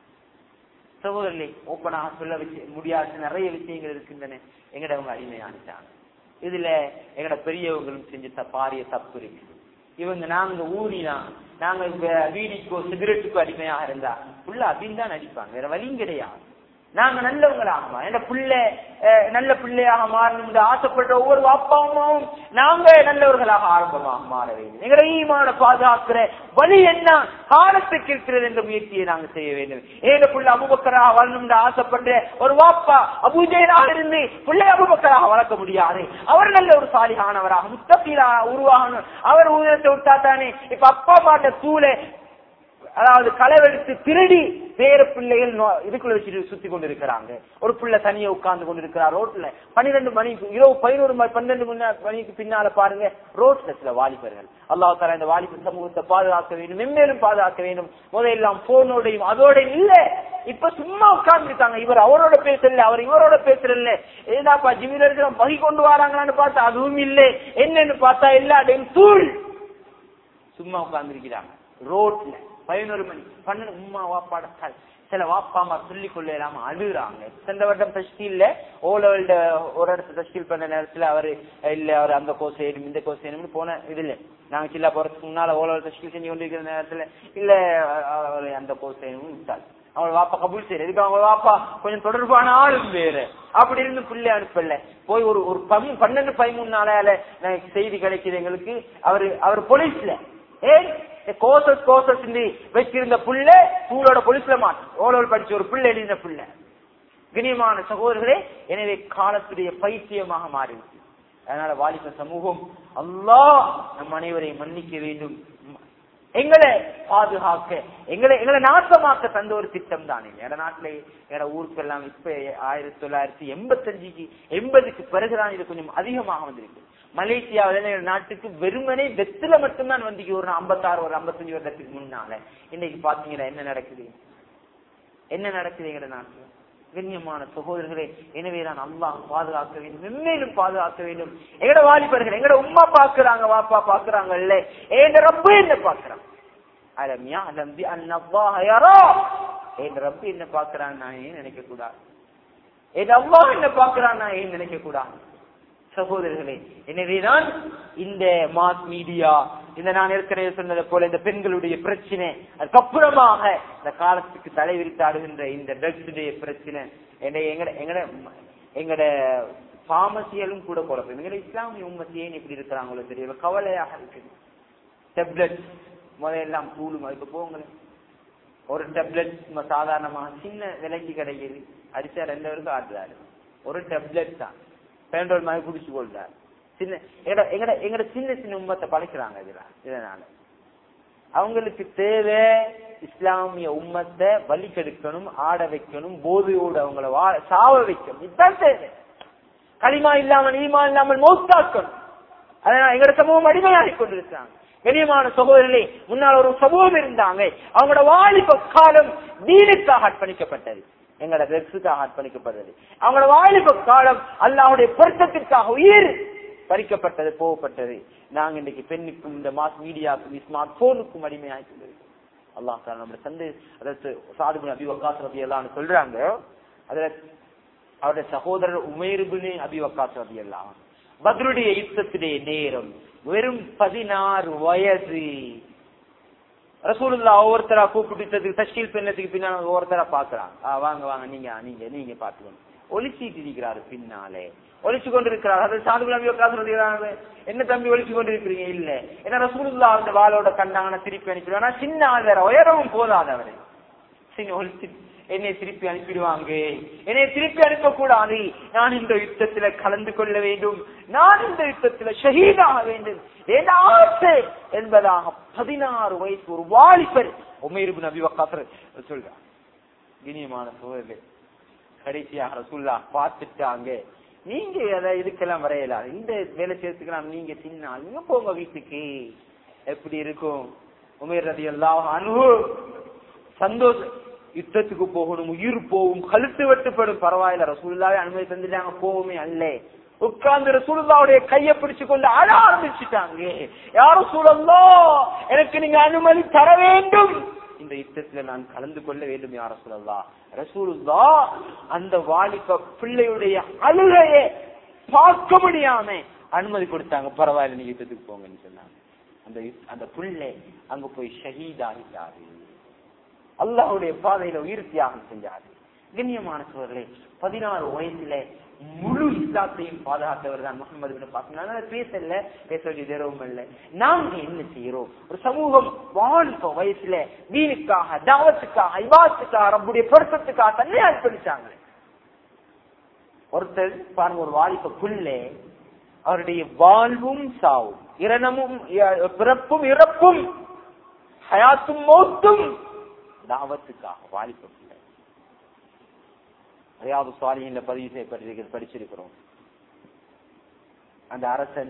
சகோதரர்களே, ஓப்பனாக சொல்ல முடியாத நிறைய விஷயங்கள் இருக்கின்றன. எங்கடவங்க அடிமையானிட்டாங்க. இதுல எங்கட பெரியவங்களும் செஞ்ச பாரிய தப்பு இருக்கு. இவங்க நாங்க ஊறினா நாங்க வீடிக்கோ சிகரெட்டுக்கோ அடிமையாக இருந்தா புள்ள அப்படின்னு தான் நடிப்பாங்க, வேற வழியும் கிடையாது. நாங்க நல்லவங்களாகமா எங்க பிள்ளை நல்ல பிள்ளையாக மாறணும் ஆசைப்படுற ஒவ்வொரு அப்பா அம்மாவும் நாங்க நல்லவர்களாக ஆரம்பமாக மாற வேண்டும். எங்களை ஈமான பாதுகாக்கிற வழி என்ன காலத்துக்கு இருக்கிறது என்ற முயற்சியை நாங்க செய்ய வேண்டும். ஏழு பிள்ளை அபூபக்கராக வரணும் ஆசைப்படுற ஒரு வாப்பா அபூஜையனாக இருந்து பிள்ளை அபூபக்கராக வளர்க்க முடியாது. அவர் நல்ல ஒரு சாலிகானவராக முத்தகீலாக உருவாகணும். அவர் ஊதத்தை விட்டா தானே இப்ப அப்பா அம்மாட்ட சூழ அதாவது களவெடுத்து திருடி வேற பிள்ளைகள் இதுக்குள்ள வச்சுட்டு சுத்தி கொண்டு இருக்கிறாங்க. ஒரு பிள்ளை தனியா உட்கார்ந்து கொண்டு இருக்கிறார் ரோட்ல. பன்னிரெண்டு மணிக்கு இரவு பதினோரு மணி பன்னெண்டு மணிக்கு பின்னால பாருங்க ரோட்ல சில வாலிபர்கள். அல்லாஹ் தஆலா இந்த வாலிப சமூகத்தை பாதுகாக்க வேண்டும், மென்மேலும் பாதுகாக்க வேண்டும். முதல்லாம் போனோடையும் அதோட இல்ல, இப்ப சும்மா உட்கார்ந்து இருக்காங்க. இவர் அவரோட பேசல, அவர் இவரோட பேசுறல்ல. ஏதாப்பா ஜிமில இருக்கிற பகி கொண்டு வராங்களான்னு பார்த்தா அதுவும் இல்லை. என்னன்னு பார்த்தா எல்லா டைம் தூள் சும்மா உட்கார்ந்து இருக்கிறாங்க ரோட்ல. பதினோரு மணி பன்னெண்டு உமா வாப்பாட சில வாப்பாமா சொல்லிக் கொள்ள இல்லாம அழுகுறாங்க. சென்ற வருடம் தஷ்கீல்ல ஓ லெவல்ல ஒரு இடத்துல தஷ்கீல் பண்ண நேரத்துல அவரு இல்ல அவர் அந்த கோர்ஸ் செய்யணும் இந்த கோர்ஸ் செய்யணும்னு போன இதுல நாங்க சில்லா போறதுக்கு முன்னால ஓ லெவல் தஷ்கீல் செஞ்சு கொண்டிருக்கிற நேரத்துல இல்ல அவரு அந்த கோர்ஸ் செய்யணும்னு விட்டாரு. அவங்க வாப்பா கபூல் செய்யற இதுக்கு அவங்க வாப்பா கொஞ்சம் தொடர்பான ஆளும் வேறு. அப்படி இருந்து பிள்ளை அனுப்பல. போய் ஒரு ஒரு பன்னெண்டு பதிமூணு நாளால செய்தி கிடைக்குது எங்களுக்கு. அவரு அவர் போலீஸ்ல ஏன் கோசஸ் கோசஸ் வச்சிருந்த புள்ள ஸ்கூலோட போலீஸ்ல மாட்டோம். ஓலோல் படிச்ச ஒரு பிள்ளை எழுதின பிள்ளை. கண்ணியமான சகோதரர்களே, எனவே காலத்துடைய பைத்தியமாக மாறிடுச்சு. அதனால வாலிப சமூகம் அல்லாஹ் நம் அனைவரையும் மன்னிக்க வேண்டும். எங்களை பாதுகாக்க எங்களை எங்களை நாசமாக்க தந்த ஒரு திட்டம் தானே எங்க நாட்டிலே எங்க ஊருக்கெல்லாம். இப்ப ஆயிரத்தி தொள்ளாயிரத்தி எண்பத்தி அஞ்சுக்கு எண்பதுக்கு பிறகுதான் இது கொஞ்சம் அதிகமாக வந்திருக்கு. மலேசியாவில நாட்டுக்கு வெறுமனே வெத்தில மட்டும்தான் வந்து ஒரு ஐம்பத்தாறு ஒரு ஐம்பத்தஞ்சு வருடத்துக்கு முன்னால. இன்னைக்கு பாத்தீங்கன்னா என்ன நடக்குது என்ன நடக்குது எங்க நாட்டுல. கண்ணியமான சகோதரர்களே, எனவேதான் அல்லாஹ் பாதுகாக்க வேண்டும், மென்மேலும் பாதுகாக்க வேண்டும். எங்கட வாலிபர்கள் எங்கட உம்மா பாக்குறாங்க, வாப்பா பாக்குறாங்க இல்ல, என் ரப்பு என்ன பாக்குறான். அலமியா அலம்பி அல்லாஹ் யாரோ என் ரப்பு என்ன பாக்குறான் நான் ஏன் நினைக்க கூடாது. என் அல்லாஹ் என்ன பாக்குறான் நான் ஏன் நினைக்க கூடாது. சகோதரர்களே, எனவேதான் இந்த மாஸ் மீடியா இந்த நான் ஏற்கனவே சொன்னதை போல இந்த பெண்களுடைய பிரச்சனை, அதுக்கப்புறமாக இந்த காலத்துக்கு தலைவிரித்தாடுகின்ற இந்த ட்ரக்ஸுடைய பிரச்சனை எங்கட எங்கட எங்கட பாமசியலும் கூட குழப்பம். எங்கட இஸ்லாமிய உம்மத்தி ஏன் இப்படி இருக்கிறாங்களோ தெரியல, கவலையாக இருக்கு. டெப்லெட் முதலாம் கூடும் அதுக்கு போங்களேன். ஒரு டெப்லெட் சாதாரணமாக சின்ன விலைக்கு கிடைக்குது, அடிச்சா ரெண்டு பேருக்கும் ஆடுறாரு. ஒரு டெப்லெட் தான் பெட்ரோல் மாதிரி குடிச்சு கொள்றாரு. சின்ன எங்கட எங்கட சின்ன சின்ன உம்மத்தை பழைக்கிறாங்க. இதுல இதனால அவங்களுக்கு தேவை இஸ்லாமிய உம்மத்தை வலி கெடுக்கணும், ஆட வைக்கணும், போதையோடு அவங்கள வா சாவ வைக்கணும். இதுதான் தேவை. களிமா இல்லாமல் ஈமா இல்லாமல் மௌத்தாக்கணும். அதனால எங்கட சமூகம் அடிமையாகி கொண்டிருக்காங்க. கண்ணியமான சகோதரர்களே, முன்னால் ஒரு சமூகம் இருந்தாங்க, அவங்களோட வாலிப காலம் தீனுக்காக அர்ப்பணிக்கப்பட்டது, எங்களோட வெறுப்புக்காக அர்ப்பணிக்கப்பட்டது. அவங்களோட வாலிப காலம் அல்லாஹ்வுடைய பொருத்தத்திற்காக உயிர் பறிக்கப்பட்டது, போகப்பட்டது. நாங்க இன்னைக்கு பெண்ணுக்கும் இந்த மாஸ் மீடியாவுக்கும் ஸ்மார்ட் போனுக்கும் அடிமையாகி கொண்டிருக்கோம். அல்லாஹ் தஆலா நம்முடைய சந்தை அதற்கு சாத் இப்னு அபீ வக்காஸ் ரலியல்லாஹு அன்ஹு சொல்றாங்க. அதுல அவருடைய சகோதரர் உமைர் இப்னு அபீ வக்காஸ் ரலியல்லாஹு அன்ஹு பத்ருடைய யுத்தத்துடைய நேரம், வெறும் பதினாறு வயது. ரசூலுல்லாஹ் ஒவ்வொருத்தரா கூப்பிட்டு தஷ்கீல் பண்ணதுக்கு பின்னால ஒவ்வொருத்தரா பாக்குறாங்க. வாங்க வாங்க நீங்க நீங்க நீங்க பாத்துக்கணும். ஒலிச்சிட்டு இருக்கிறாரு, பின்னாலே ஒலிச்சு கொண்டிருக்கிறார். அது சாதுபுல என்ன தம்பி ஒலிச்சு கொண்டிருக்கிறீங்க? இல்ல, ஏன்னா ரசூலுல்லாஹ் அந்த வாளோட கண்டாங்கன்னா திருப்பி அனுப்பிடுவாங்க. சின்ன ஆள் வேற, உயரவும் போதாது அவரு. ஒலிச்சு என்னை திருப்பி அனுப்பிடுவாங்க, என்னை திருப்பி அனுப்ப கூடாது, நான் இந்த யுத்தத்துல கலந்து கொள்ள வேண்டும், நான் இந்த யுத்தத்துல ஷஹீதாக வேண்டும் என்ற ஆசை என்பதாக பதினாறு வயசு ஒரு வாலிபர் உமைர் இப்னு அபி வக்காஸ் சொல்றார். இனியமான சோதரர்களே, கடைசியாக ரசூலுல்லாஹ் பார்த்துட்டாங்க, நீங்க அதை இதுக்கெல்லாம் வரையலாம், இந்த வேலை சேர்த்துக்கலாம், நீங்க சின்ன நீங்க போங்க வீட்டுக்கு. எப்படி இருக்கும்? உமைர் ரலியல்லாஹு அன்ஹு சந்தோஷம், யுத்தத்துக்கு போகணும், உயிர் போகும், கழுத்து வெட்டுப்படும், பரவாயில்ல ரசூலுல்லாஹ் அனுமதி தந்துட்டாங்க, போவோமே அல்ல. உட்கார்ந்து ரசூலுல்லாஹ்வுடைய கையை பிடிச்சு கொண்டு அழ ஆரம்பிச்சுட்டாங்க. யா ரசூலல்லாஹ், எனக்கு நீங்க அனுமதி தர வேண்டும், இந்த யுத்தத்துல நான் கலந்து கொள்ள வேண்டும் யா ரசூலல்லாஹ். ரசூலுல்லாஹ் அந்த வாலிப பிள்ளையுடைய அழுகையை பார்க்க முடியாம அனுமதி கொடுத்தாங்க. பரவாயில்ல, நீங்க யுத்தத்துக்கு போங்கன்னு சொன்னாங்க. அந்த அந்த பிள்ளை அங்க போய் ஷஹீதாகிட்டாரு, அல்லாஹ்வுடைய பாதையில உயிர் தியாகம் செஞ்சாரு. கண்ணியமான சோழர்களே, பதினாறு வயசுல முழு இஸ்லாத்தையும் பாதுகாத்தவர் தான் முகமது பின் காசிம். பேசல, பேச வேண்டிய நேரமும் இல்ல. நாங்க என்ன செய்யறோம்? ஒரு சமூகம் வாலிப வயசுல தீனுக்காக, தாவத்துக்காக, இபாதத்துக்காக, ரப்புடைய பொருத்தத்துக்காக தன்னை அர்ப்பணிச்சாங்க. ஒருத்தர் பாருங்க, ஒரு வாலிப புள்ளை, அவருடைய வாழ்வும் சாவும், இரணமும் பிறப்பும் இறப்பும், ஹயாத்தும் மௌத்தும் தாவத்துக்காக வாலிப பிள்ளை. ரியாது ஸாலிஹீன்ல பதிவு செய்யப்பட்டிருக்கிறது, படிச்சிருக்கிறோம். அந்த அரசன்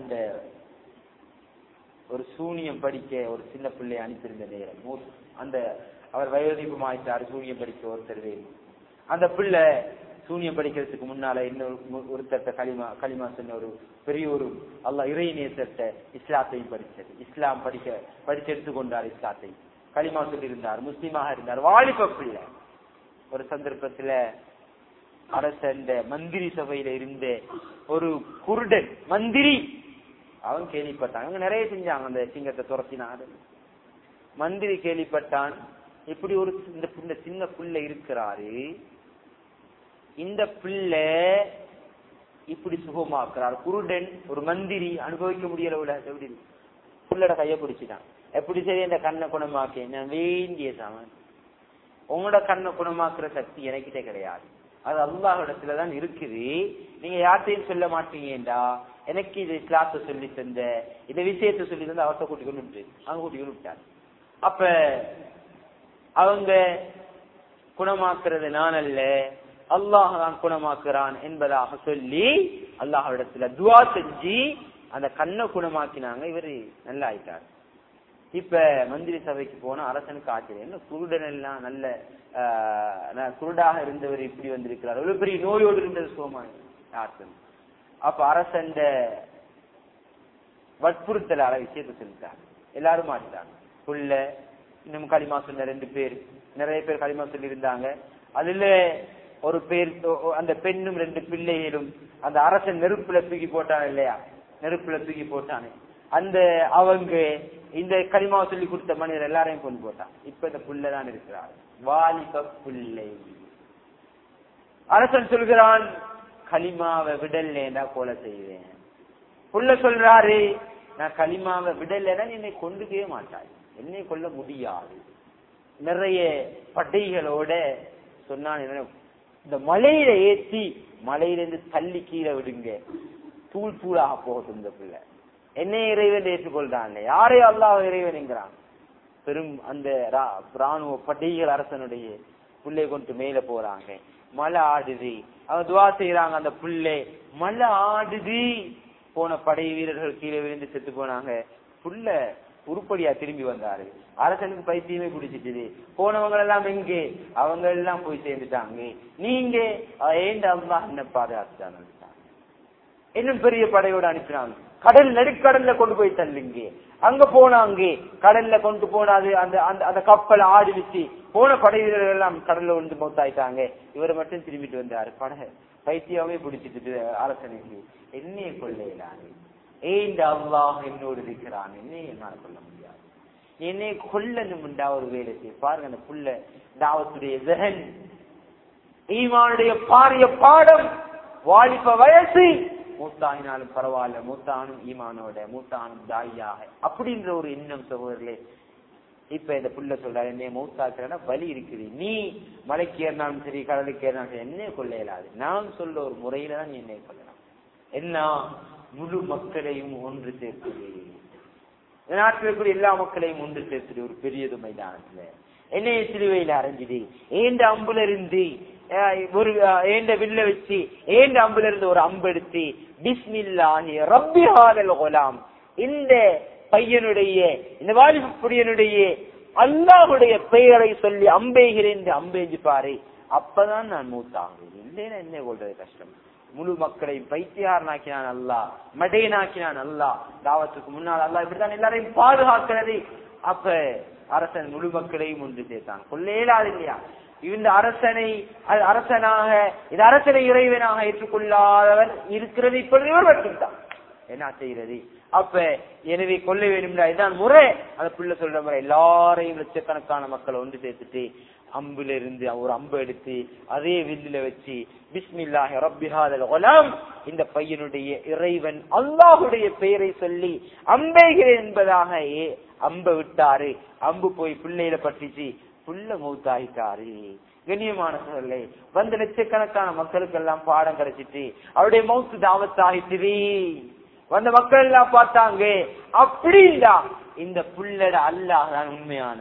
ஒரு சூனியம் படிக்க ஒரு சின்ன பிள்ளை அனுப்பியிருந்த நேரம், அந்த அவர் வயோதிபமாயிட்டார், சூனியம் படிக்க ஒருத்தர் வேணும். அந்த பிள்ளை சூனியம் படிக்கிறதுக்கு முன்னால இன்னொரு ஒருத்தட்ட களிமா களிமா சொன்ன ஒரு பெரிய ஒரு அல்லாஹ் இறை நேசத்தை இஸ்லாத்தையும் படிச்சது. இஸ்லாம் படிக்க படிச்சு எடுத்துக்கொண்டார், இஸ்லாத்தை களிமா சொல்லி இருந்தார், முஸ்லீமாக இருந்தார், வாலிப பிள்ளை. ஒரு சந்தர்ப்பத்துல அரசன் மந்திரி சபையில இருந்த ஒரு குருடன் மந்திரி, அவன் கேள்விப்பட்டான், அவங்க நிறைய செஞ்சாங்க, அந்த சிங்கத்தை துரத்தினாரு. மந்திரி கேள்விப்பட்டான், இப்படி ஒரு இந்த சின்ன பிள்ளை இருக்கிறாரு, இந்த பிள்ளை இப்படி சுகமாக்குறாரு. குருடன் ஒரு மந்திரி அனுபவிக்க முடியல, எப்படி புள்ளட கைய பிடிச்சிட்டான். எப்படி சரி இந்த கண்ணை குணமாக்க நான் வேண்டிய சாமன், உங்களோட கண்ணை குணமாக்குற சக்தி எனக்கிட்டே கிடையாது, அது அல்லாஹ்விடத்துலதான் இருக்குது, நீங்க யார்கிட்டையும் சொல்ல மாட்டீங்கடா, எனக்கு இது இஸ்லாத்தை சொல்லி தந்த இந்த விஷயத்த சொல்லி தந்த அவர்த்த கூட்டி கொண்டு விட்டு அவங்க கூட்டி கொண்டு விட்டாரு. அப்ப அவங்க குணமாக்குறது நான் அல்ல, அல்லாஹ் தான் குணமாக்குறான் என்பதாக சொல்லி அல்லாஹ்விடத்துல துஆ செஞ்சு அந்த கண்ணை குணமாக்கினாங்க. இவரு நல்லா ஆயிட்டார். இப்ப மந்திரி சபைக்கு போன அரசனுக்கு ஆச்சரியம், என்ன குருடன் எல்லாம் நல்ல குருடாக இருந்தவர் இப்படி வந்திருக்கிறார், ஒரு பெரிய நோயோடு இருந்தது சோமான். அப்ப அரசன் வற்புறுத்தலால விஷயத்த சொல்லிட்டாங்க, எல்லாரும் மாட்டாங்க. புள்ள இன்னும் களிமா சொன்ன ரெண்டு பேர், நிறைய பேர் களிமா சொல்லி இருந்தாங்க. அதுல ஒரு பேர், அந்த பெண்ணும் ரெண்டு பிள்ளைகளும் அந்த அரசன் நெருப்புல தூக்கி போட்டான் இல்லையா, நெருப்புல தூக்கி போட்டானே, அந்த அவங்க இந்த களிமாவை சொல்லி கொடுத்த மனிதர் எல்லாரையும் கொண்டு போட்டான். இப்ப இந்த புள்ளதான் இருக்கிறார், வாலிப பிள்ளை. அரசன் சொல்கிறான், களிமாவை விடல்லேண்டா கொலை செய்வேன். புள்ள சொல்றாரு, நான் களிமாவை விடலைன்னா என்னை கொண்டுக்கவே மாட்டாய், என்னை கொல்ல முடியாது. நிறைய படைகளோட சொன்னான், இந்த மலையில ஏற்றி மலையிலிருந்து தள்ளி கீழே விடுங்க, தூள் தூளாக போகட்டும் இந்த பிள்ளை, என்னை இறைவன் ஏற்றுக்கொள்றான், யாரே அல்லாஹ் இறைவன் என்கிறான். பெரும் அந்த ராணுவ படைகள் அரசனுடைய புள்ளை கொண்டு மேல போறாங்க, மழை ஆடுது, அவங்க துவா செய்யறாங்க, அந்த புள்ளை மழை ஆடுது. போன படை வீரர்கள் கீழே விழுந்து செத்து போனாங்க, புள்ள உருப்படியா திரும்பி வந்தாரு. அரசனுக்கு பைத்தியமே குடிச்சிட்டு போனவங்க எல்லாம் எங்கே, அவங்க எல்லாம் போய் சேர்ந்துட்டாங்க. நீங்க ஏண்ட அல்லாஹ் என்ன பாதுகாத்துட்டாங்க. இன்னும் பெரிய படையோட அனுப்பினாங்க, கடல் நடுக்கடல்ல கொண்டு போய் தள்ளுங்க. அங்க போனாங்க, கடல்ல கொண்டு போனாது, அந்த அந்த கப்பல் ஆடிச்சு, போன படை வீரர்கள் எல்லாம் கடல்ல வந்து மௌத்தாயிட்டாங்க. இவரை மட்டும் திரும்பிட்டு வந்தாரு. படை பைத்தியாவே பிடிச்சிட்டு அரசனுக்கு என்னைய கொள்ளையிலானே, ஏண்ட அல்லாஹ் என்னோடு இருக்கிறான், என்னைய என்னால் கொள்ள முடியாது, என்னை கொல்லணும்டா ஒரு வேலை செய்ய பாருங்க. அந்த புள்ள தாவத்துடைய ஜஹன், ஈமானுடைய பாரிய பாடம், வாலிப வயசு, மூத்தாயினாலும் பரவாயில்ல, மூத்தானும் ஈமானோட, மூத்தானும் தாயாக அப்படின்ற ஒரு எண்ணம் சகோதரர்களே. இப்ப இந்த புள்ள சொல்றாரு, என்னைய மௌத்தாக்குறா வலி இருக்குது, நீ மலைக்கு ஏறினாலும் சரி கடலுக்கு ஏறினாலும் சரி என்னைய கொள்ள இயலாது, நான் சொல்ல ஒரு முறையில தான் நீ என்னைய கொள்ளலாம். என்ன, முழு மக்களையும் ஒன்று சேர்த்துது, நாட்டில் இருக்கிற எல்லா மக்களையும் ஒன்று சேர்த்துது ஒரு பெரியது மைதானத்துல, என்னைய சிலுவையில அரைஞ்சிடு, ஏண்ட அம்புல இருந்து ஒரு ஏண்ட வில்ல வச்சு ஏண்ட அம்புல இருந்து ஒரு அம்பு எடுத்து பிஸ்மில்லாஹி ரப்பி ஹாதல் குலாம், இந்த பையனுடைய இந்த வாலிபுடைய அல்லாஹுடைய பெயரை சொல்லி அம்பெய்கிறேன் அம்பெய்ஞ்சு பாரு, அப்பதான் நான் மூத்தாகிறேன், இல்லைன்னா என்ன கொள்றது கஷ்டம். முழு மக்களையும் பைத்தியாரனாக்கினான் அல்லா, மடையனாக்கினான் அல்லா, தாவத்துக்கு முன்னால் அல்லா இப்படித்தான் எல்லாரையும் பாதுகாக்கிறது. அப்ப அரசன் முழு மக்களையும் ஒன்று சேர்த்தான், கொள்ளேலாது இல்லையா. இந்த அரசனை அரசனாக இது அரசனை இறைவனாக ஏற்றுக்கொள்ளாதவர் இருக்கிறது இப்பொழுது இவர் மட்டும்தான், என்ன செய்யறது. அப்ப எனவே கொள்ள வேணும்டா, இதுதான் முறை. அந்த பிள்ளை சொல்ற முறை எல்லாரையும் லட்சக்கணக்கான மக்களை ஒன்று சேர்த்துட்டு அம்புல இருந்து ஒரு அம்பு எடுத்து அதே வில்லுல வச்சு பிஸ்மில்லாஹி ரப்பி ஹாதல் குலாம், இந்த பையனுடைய இறைவன் அல்லாஹுடைய பெயரை சொல்லி அம்பைகிறேன் என்பதாக அம்பை விட்டாரு. அம்பு போய் பிள்ளையில பட்டுச்சு, புள்ள மௌத்தாயிட்டாரு. கண்ணியமான சூழலை வந்த லட்சக்கணக்கான மக்களுக்கு எல்லாம் பாடம் கிடைச்சிட்டு அவருடைய மௌத்து தாவத்தாயிட்டு வந்த மக்கள் எல்லாம் பார்த்தாங்க. அப்படின்னா இந்த புள்ளட அல்லாஹ் தான் உண்மையான.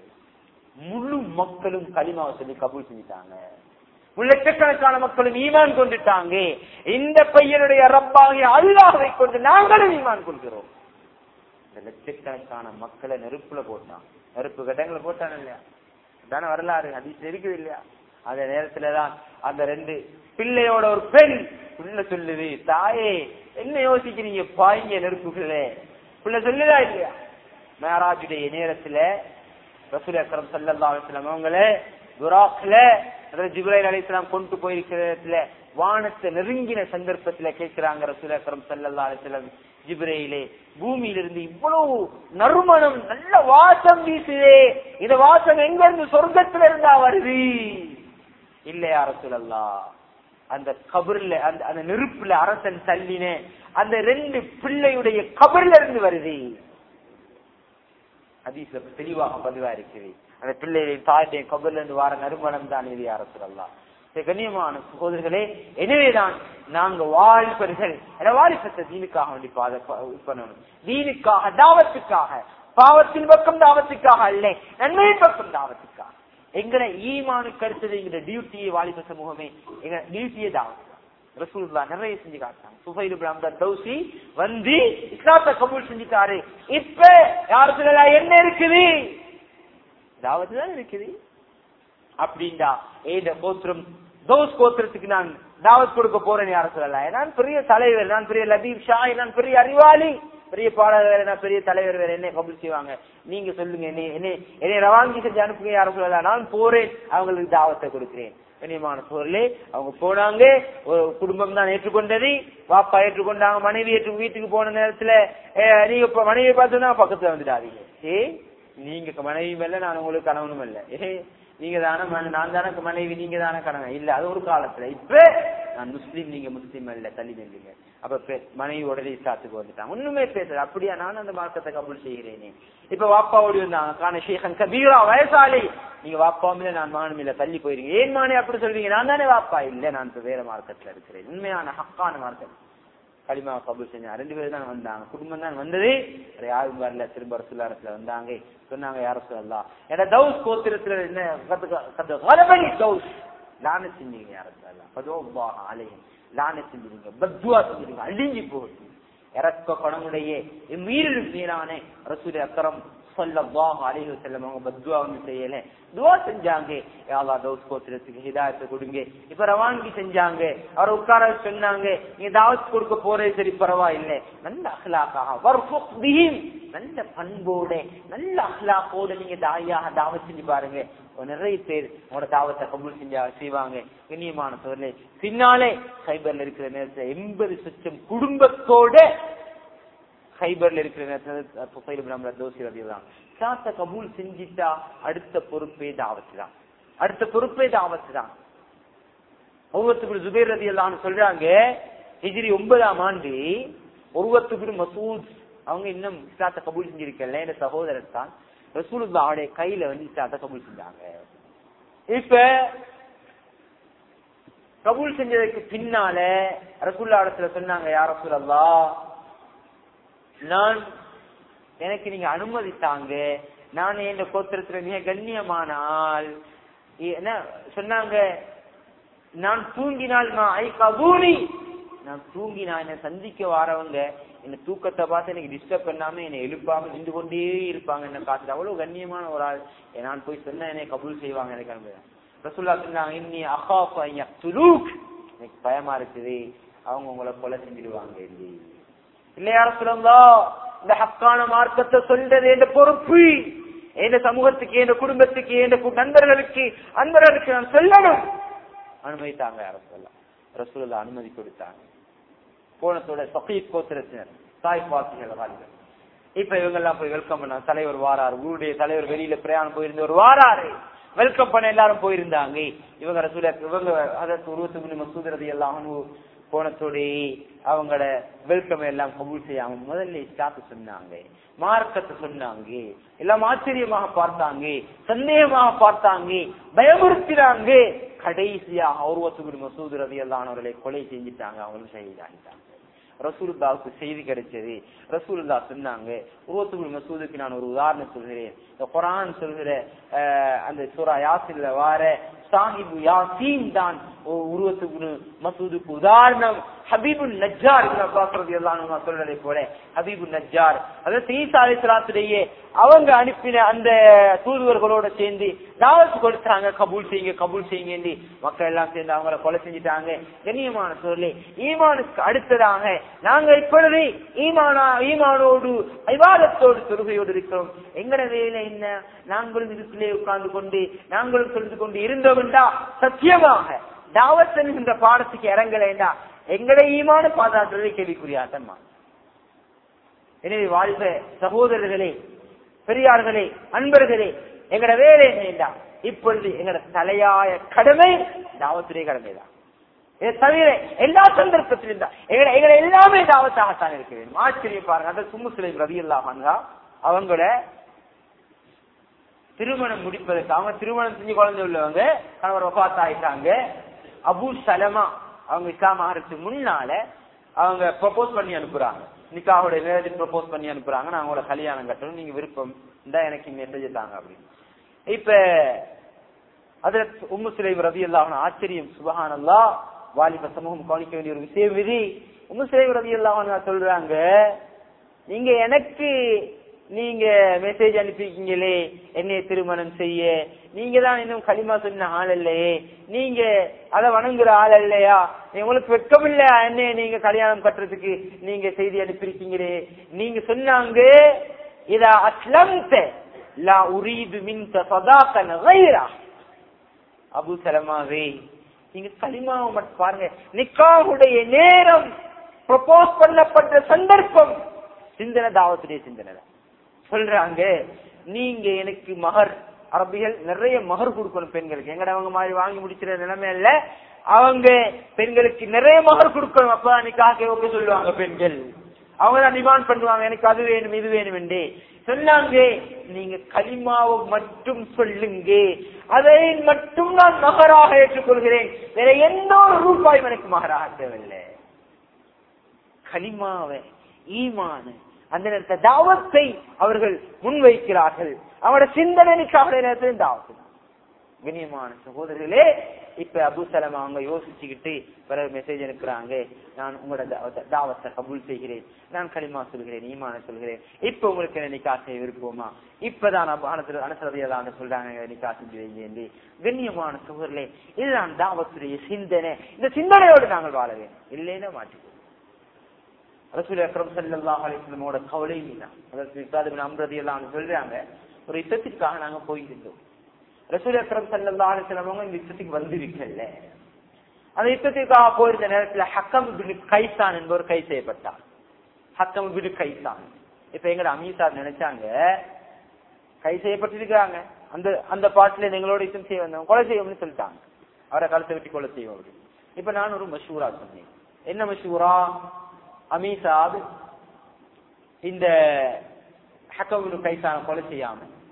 முழு மக்களும் கலிமாவை சொல்லி கபூல் செஞ்சுட்டாங்க, லட்சக்கணக்கான மக்களும் ஈமான் கொண்டுட்டாங்க. இந்த பையனுடைய ரப்பாகிய அல்லாஹ்வை கொண்டு நாங்களும் ஈமான் கொள்கிறோம். இந்த லட்சக்கணக்கான மக்களை நெருப்புல போட்டான், நெருப்பு கட்டங்களை போட்டான் இல்லையா, தானே வரலாறு ஹதீஸ்ல இருக்குது இல்லையா. அந்த நேரத்துலதான் அந்த ரெண்டு பிள்ளையோட ஒரு பெண் புள்ள சொல்லுது, தாயே என்ன யோசிக்கிறீங்க, பாய்ங்க நெருப்புகளே. புள்ள சொல்லுதா இல்லையா. மேராஜுடைய நேரத்துல ரசூல் அக்ரம் ஸல்லல்லாஹு அலைஹி வஸல்லம் அவங்களே புராக்ல ஜிப்ரீல் அலைஹிஸ்ஸலாம் கொண்டு போயிருக்கிற வானத்தை நெருங்கின சந்தர்ப்பத்துல கேட்கிறாங்க ரசூல் அக்ரம் ஸல்லல்லாஹு அலைஹி வஸல்லம், ஜிப்ரீலே பூமியிலிருந்து இவ்வளவு நறுமணம் நல்ல வாசம் வீசுதே, இந்த வாசம் எங்க இருந்து சொர்க்கத்துல இருந்தா வருது? இல்லையா ரசூலல்லாஹ், அந்த கபர்ல அந்த அந்த நெருப்புல அரசன் தள்ளின அந்த ரெண்டு பிள்ளையுடைய கபர்ல இருந்து வருது. ஹதீஸ்ல தெளிவாக பதிவா இருக்குது. அந்த பிள்ளைகளின் தாயுடைய கபர்ல இருந்து வார நறுமணம் தான் இது யா ரசூலல்லாஹ். கண்ணியமான சகோதரர்களே, எனவேதான் நாங்க வாலிபர்கள் வாலிபத்தை தீனுக்காக வேண்டி பண்ணணும், தீனுக்காக தாவத்துக்காக, பாவத்தின் பக்கம் தாவத்துக்காக அல்ல, நன்மையின் பக்கம் தாவத்துக்காக. எங்கட ஈமானுக்கு அடுத்தது எங்க டியூட்டியை வாலிப சமூகமே எங்க டியூட்டியை தாவத்து. ரசூலுல்லாஹ் நிறைய செஞ்சு காட்டாங்க. சுஹைல் இப்னு அம்ர் தௌசி வந்து இஸ்லாத்தை கபூல் செஞ்சுட்டாரு. இப்ப யாரு சொல்லலாம் என்ன இருக்குது, தாவத்து தான் இருக்குது. அப்படின்டா ஏத கோத்திரம் தோஸ் கோத்திரத்துக்கு நான் தாவத் கொடுக்க போறேன் யார சொல்லலாம். நான் பெரிய தலைவர், நான் பெரிய லபீப் ஷாஹி, நான் பெரிய அறிவாளி, பெரிய பாடகர், நான் பெரிய தலைவர், வேற என்ன கபூல் செய்வாங்க? நீங்க சொல்லுங்க, என்ன என்னை ரவாங்கி செஞ்சு அனுப்புங்க யார சொல்லலாம். நான் போறேன், அவங்களுக்கு தாவத்தை கொடுக்கிறேன். கண்ணியமான சோழர்களே, அவங்க போனாங்க, ஒரு குடும்பம் தான் ஏற்றுக்கொண்டது. வாப்பா ஏற்றுக்கொண்டாங்க, மனைவி ஏற்று வீட்டுக்கு போன நேரத்துல நீங்க மனைவியை பார்த்தோன்னா பக்கத்துல வந்துடாதீங்க. ஏ நீங்க மனைவியும் இல்ல, நான் உங்களுக்கு கணவனும் இல்ல, ஏ நீங்க தானே நான் தானே மனைவி, நீங்க தானே கணவன் இல்ல. அது ஒரு காலத்துல. இப்ப நான் முஸ்லீம், நீங்க முஸ்லீம் இல்ல, தள்ளி நில்லுங்க. அப்ப மனைவி உடனே சாத்துக்கு வந்துட்டாங்க, ஒண்ணுமே பேசுறது. அப்படியா, நான் அந்த மார்க்கத்தை கபூல் செய்கிறேனே. இப்ப வாப்பா ஓடி வந்தாங்க, காண ஷேகன் கபீரா வயசாளி, நீங்க வாப்பாவும் இல்ல நான் மகனும் இல்ல, தள்ளி போயிருங்க. ஏன் மானே அப்படி சொல்றீங்க? நான் தானே வாப்பா. இல்ல, நான் இப்ப வேற மார்க்கத்துல இருக்கிறேன், உண்மையான ஹக்கான மார்க்கம். களிமா கபூல் செஞ்சாங்க. ரெண்டு பேரும் தான் வந்தாங்க, குடும்பம் தான் வந்தது, யாரும் வரல. திரும்ப ரசூலுல்லாஹ் வந்தாங்க, சொன்னாங்க யார சொல்லலாம், ஏன்னா தௌஸ் கோத்திரத்துல என்ன தௌஸ் லான செஞ்சீங்க யார சொல்லலாம், பதுவா அலையும் லான செஞ்சிருங்க, பத்வா செஞ்சிருங்க, அழிஞ்சி போகுது. இறக்க குணமுடைய மீறலும் மீறான ரசூல் அக்ரம் ஸல்லல்லாஹு அலைஹி வஸல்லம் அவங்க பத்வா வந்து செய்யல, துவா செஞ்சாங்க, யா அல்லாஹ் தௌஸ் கோத்திரத்துக்கு ஹிதாயத்தை கொடுங்க. இப்ப ரவாங்கி செஞ்சாங்க, அவர் உட்கார சொன்னாங்க, நீங்க தாவத் கொடுக்க போறே சரி பரவாயில்லை, நல்ல அஹ்லாக்காக வர்ஃபுக் பிஹிம், நல்ல பண்போட நல்ல அஹ்லாக்கோட நீங்க தாயாக தாவத் செஞ்சு பாருங்க. நிறைய பேர் உங்களோட தாவத்தை கபூல் செஞ்சா செய்வாங்க. கண்ணியமான சோழர்களே, பின்னாலே ஹைபர்ல இருக்கிற நேரத்துல எண்பது லட்சம் குடும்பத்தோட ஹைபர்ல இருக்கிற நேரத்தில் கபூல் செஞ்சிட்டா அடுத்த பொறுப்பே தாவத்து தான், அடுத்த பொறுப்பே தாவத்து தான். ஒவ்வொருத்தருக்கு ஜுபைர் ரலியல்லாஹு சொல்றாங்க, ஹிஜ்ரி ஒன்பதாம் ஆண்டு ஒருவத்துக்கு மசூத் அவங்க இன்னும் இஸ்லாத்தை கபூல் செஞ்சிருக்கல, என் சகோதரர் தான். ரசூலுல்லாஹ்வுடைய கையில வந்து இஸ்லாத்தை கபூல் செஞ்சாங்க. இப்ப கபூல் செஞ்சதுக்கு பின்னால ரசூலுல்லாஹ் இடத்துல சொன்னாங்க, யா ரசூலல்லாஹ், நான் எனக்கு நீங்க அனுமதித்தாங்க, நான் என் கோத்திரத்துல மிக கண்ணியமான ஆள் என்ன சொன்னாங்க, நான் தூங்கினால் நான் தூங்கினா என்ன சந்திக்க வாரவங்க என்ன தூக்கத்தை பார்த்து எனக்கு டிஸ்டர்ப் பண்ணாம என்னை எழுப்பாம நின்று கொண்டே இருப்பாங்க, என்ன காத்துட்டு அவ்வளவு கண்ணியமான ஒரு ஆள், நான் போய் சொன்ன என்னை கபூல் செய்வாங்க. எனக்கு அனுப்புறேன். ரசூலுல்லாஹ் சொன்னாங்க, இன்னி அகாஃபு அன் யக்துலூக், எனக்கு பயமா இருக்குது அவங்க உங்களை கொலை செஞ்சிடுவாங்க. இல்லையா ரசூலுல்லாஹ், இந்த ஹக்கான மார்க்கத்தை சொல்றது என்ற பொறுப்பு என் சமூகத்துக்கு, என் குடும்பத்துக்கு, என் நண்பர்களுக்கு அன்பர்களுக்கு நான் சொல்லணும். அனுமதித்தாங்க ரசூலுல்லாஹ். ரசூலுல்லாஹ் அனுமதி கொடுத்தாங்க. போனத்தோட சகீப் கோத்திரத்தினர் தாய்ப்பாசிகள் வாலிபர். இப்ப இவங்க எல்லாம் போய் வெல்கம் பண்ண, தலைவர் வாராரு, ஊருடைய தலைவர் வெளியில பிரயாணம் போயிருந்த ஒரு வாராரு, வெல்கம் பண்ண எல்லாரும் போயிருந்தாங்க. இவங்க ரசூல இவங்க அதற்கு உருவத்துக்கு மசூத் ரலியல்லாஹு போனத்தோட அவங்களோட வெல்கம் எல்லாம் கபூல் செய்யாம முதல்ல இஸ்லாத்தை சொன்னாங்க, மார்க்கத்தை சொன்னாங்க. எல்லாம் ஆச்சரியமாக பார்த்தாங்க, சந்தேகமாக பார்த்தாங்க, பயமுறுத்தினாங்க. கடைசியா உருவத்துக்கு மசூத் ரலியல்லாஹு அவர்களை கொலை செஞ்சுட்டாங்க, அவங்களும் ஷஹீதாகிட்டாங்க. ரசூலுல்லாஹ்வுக்கு செய்தி கிடைச்சது. ரசூலுல்லாஹ் சொன்னாங்க, உருவத்துக்கு மசூதுக்கு நான் ஒரு உதாரணம் சொல்கிறேன். இந்த குர்ஆன் சொல்கிற அந்த சூரா யாசின்ல வார சாஹிபு யாசீன் தான் உருவத்துக்கு மசூதுக்கு உதாரணம். ஹபீபுன் நஜ்ஜார் சொல்றதை போல ஹபீபுன் நஜ்ஜார் அதாவது ஈசா அலைஹிஸ்ஸலாத்துடைய அவங்க அனுப்பின அந்த தூதுவர்களோட சேர்ந்து தாவத் கொடுத்தாங்க, கபூல் செய்யுங்க கபூல் செய்யுங்க. மக்கள் எல்லாம் சேர்ந்து அவங்கள கொலை செஞ்சுட்டாங்க. கண்ணியமான சொல்லி ஈமானுக்கு அடுத்ததாக நாங்க இப்பொழுது ஈமானா ஈமானோடு இபாதத்தோடு தொழுகையோடு இருக்கிறோம். எங்கட வேலை என்ன? நாங்களும் இதுக்குள்ளே உட்கார்ந்து கொண்டு நாங்களும் சொல்லிட்டு கொண்டு இருந்தோம்டா சத்தியமாக தாவத் என்கின்ற பாடத்துக்கு இறங்கலைண்டா எங்கட ஈமான பாதுகாத்துறதை கேள்விக்குரியாத்தன்மா. எனவே வாழ்க சகோதரர்களே, பெரியார்களே, அன்பர்களே, எங்கட வேலை என்னடா இப்பொழுது எங்கட தலையாய கடமை தாவத்துடைய கடமைதான். இதை தவிர எல்லா சந்தர்ப்பத்திலும் தான் எங்களை எங்களை எல்லாமே தாவத்தாகத்தான் இருக்க வேண்டும். ஆச்சரியம் பாருங்க, அந்த உம்மு சுலைம் ரலியல்லாஹு அன்ஹா அவங்கள திருமணம் முடிப்பதற்கு அவங்க திருமணம் செஞ்சு குழந்தை உள்ளவங்க, கணவர் வஃபாத் ஆயிட்டாங்க. அபூ சலமா அவங்க இஸ்லாம் ஆகிறதுக்கு முன்னால அவங்க ப்ரொபோஸ் பண்ணி அனுப்புறாங்க, நிக்காஹுடைய நேரத்தில் ப்ரொபோஸ் பண்ணி அனுப்புறாங்க, நான் அவங்களோட கல்யாணம் கட்டணும், நீங்க விருப்பம் இந்த எனக்கு மெசேஜ் தாங்க அப்படின்னு. இப்ப அதுல உம்மு சுலைம் ரலியல்லாஹு அன்ஹா ஆச்சரியம், சுப்ஹானல்லாஹ், வாலிப சமூகம் கவனிக்க வேண்டிய ஒரு விஷயம் இது. உம்மு சுலைம் ரலியல்லாஹு அன்ஹா சொல்றாங்க, நீங்க எனக்கு நீங்க மெசேஜ் அனுப்பிருக்கீங்களே என்னைய திருமணம் செய்ய, நீங்க தான் இன்னும் களிமா சொன்ன ஆள் இல்லையே, நீங்க அதை வணங்குற ஆள் இல்லையா, உங்களுக்கு வெட்கம் இல்லையா என்னைய நீங்க கல்யாணம் கட்டுறதுக்கு நீங்க செய்தி அனுப்பிருக்கீங்களே. நீங்க சொன்னாங்க, இதா அஸ்லம்த லா உரீது மின்க ஸதாகன் கைரா. அபூ சலமாவே, நீங்க கலிமாவை மட்டும் பாருங்க, நிக்காஹுடைய நேரம், ப்ரொபோஸ் பண்ணப்பட்ட சந்தர்ப்பம், சிந்தனை தாவத்துடைய சிந்தனை சொல்றாங்க. நீங்க எனக்கு மகர், அரபிகள் நிறைய மகர் கொடுக்கணும் பெண்களுக்கு, எங்கட அவங்க மாதிரி வாங்கி முடிக்கிற நிலைமை இல்ல, அவங்க பெண்களுக்கு நிறைய மகர் கொடுக்கணும். அப்ப நிக்காஹ் ஓகே சொல்லுவாங்க பெண்கள், அவங்க தான் டிமாண்ட் பண்ணுவாங்க, எனக்கு அது வேணும் இது வேணும் என்று சொன்னாங்க. நீங்க கலிமாவை மட்டும் சொல்லுங்க, அதை மட்டும் நான் மகராக ஏற்றுக்கொள்கிறேன், வேற எந்த ஒரு ரூபாயும் எனக்கு மகராக தேவையில்லை. கலிமாவை ஈமான அந்த நேரத்தை தாவத்தை அவர்கள் முன்வைக்கிறார்கள். அவங்களோட சிந்தனைக்காக நேரத்தில் தாவத்து. கண்ணியமான சகோதரர்களே, இப்ப அபூ சலமா அவங்க யோசிச்சுக்கிட்டு பிறகு மெசேஜ் அனுப்புறாங்க, நான் உங்களோட தாவத்தை கபூல் செய்கிறேன், நான் கலிமா சொல்கிறேன், ஈமான சொல்கிறேன், இப்ப உங்களுக்கு என்ன நிக்காஹ் செய்ய விருப்பமா, இப்பதான் அனுசரதையதான் சொல்றாங்க நிக்காஹ் செஞ்சு வைங்க. கண்ணியமான சகோதரர்களே, இதுதான் தாவத்துடைய சிந்தனை. இந்த சிந்தனையோடு நாங்கள் வாழ வேண்டும், இல்லைன்னா மாற்றிக்கொள்வோம். ரசூல் அக்ரம் ஸல்லல்லாஹு அலைஹி வஸல்லமோட கவலை மீனா அதற்கு இப்ராஹிம் இப்னு அம்ர் ரலியல்லாஹு அன்ஹு சொல்றாங்க, ஒரு யுத்தத்திற்காக நாங்க போயிருந்தோம். ரசூல் அக்ரம் ஸல்லல்லாஹு அலைஹி வஸல்லம் இந்த யுத்தத்துக்கு வந்திருக்கல. அந்த யுத்தத்திற்காக போயிருந்த நேரத்துல ஹக்கம் இப்னு கைசான் என்பவர் கை செய்யப்பட்டார். ஹக்கம் இப்னு கைசான் இப்ப எங்கட அமீர் சார் நினைச்சாங்க, கை செய்யப்பட்டிருக்காங்க, அந்த அந்த பாட்டுல எங்களோட யுத்தம் செய்ய வந்தவங்க கொலை செய்வோம்னு சொல்லிட்டாங்க, அவரை கழுத்தை வெட்டி கொலை செய்வோம் அப்படின்னு. இப்ப நான் ஒரு மஷூரா சொன்னேன். என்ன மஷூரா? அமீசாப் இந்த ஹக்கம் இப்னு கைசான கொலை செய்யாம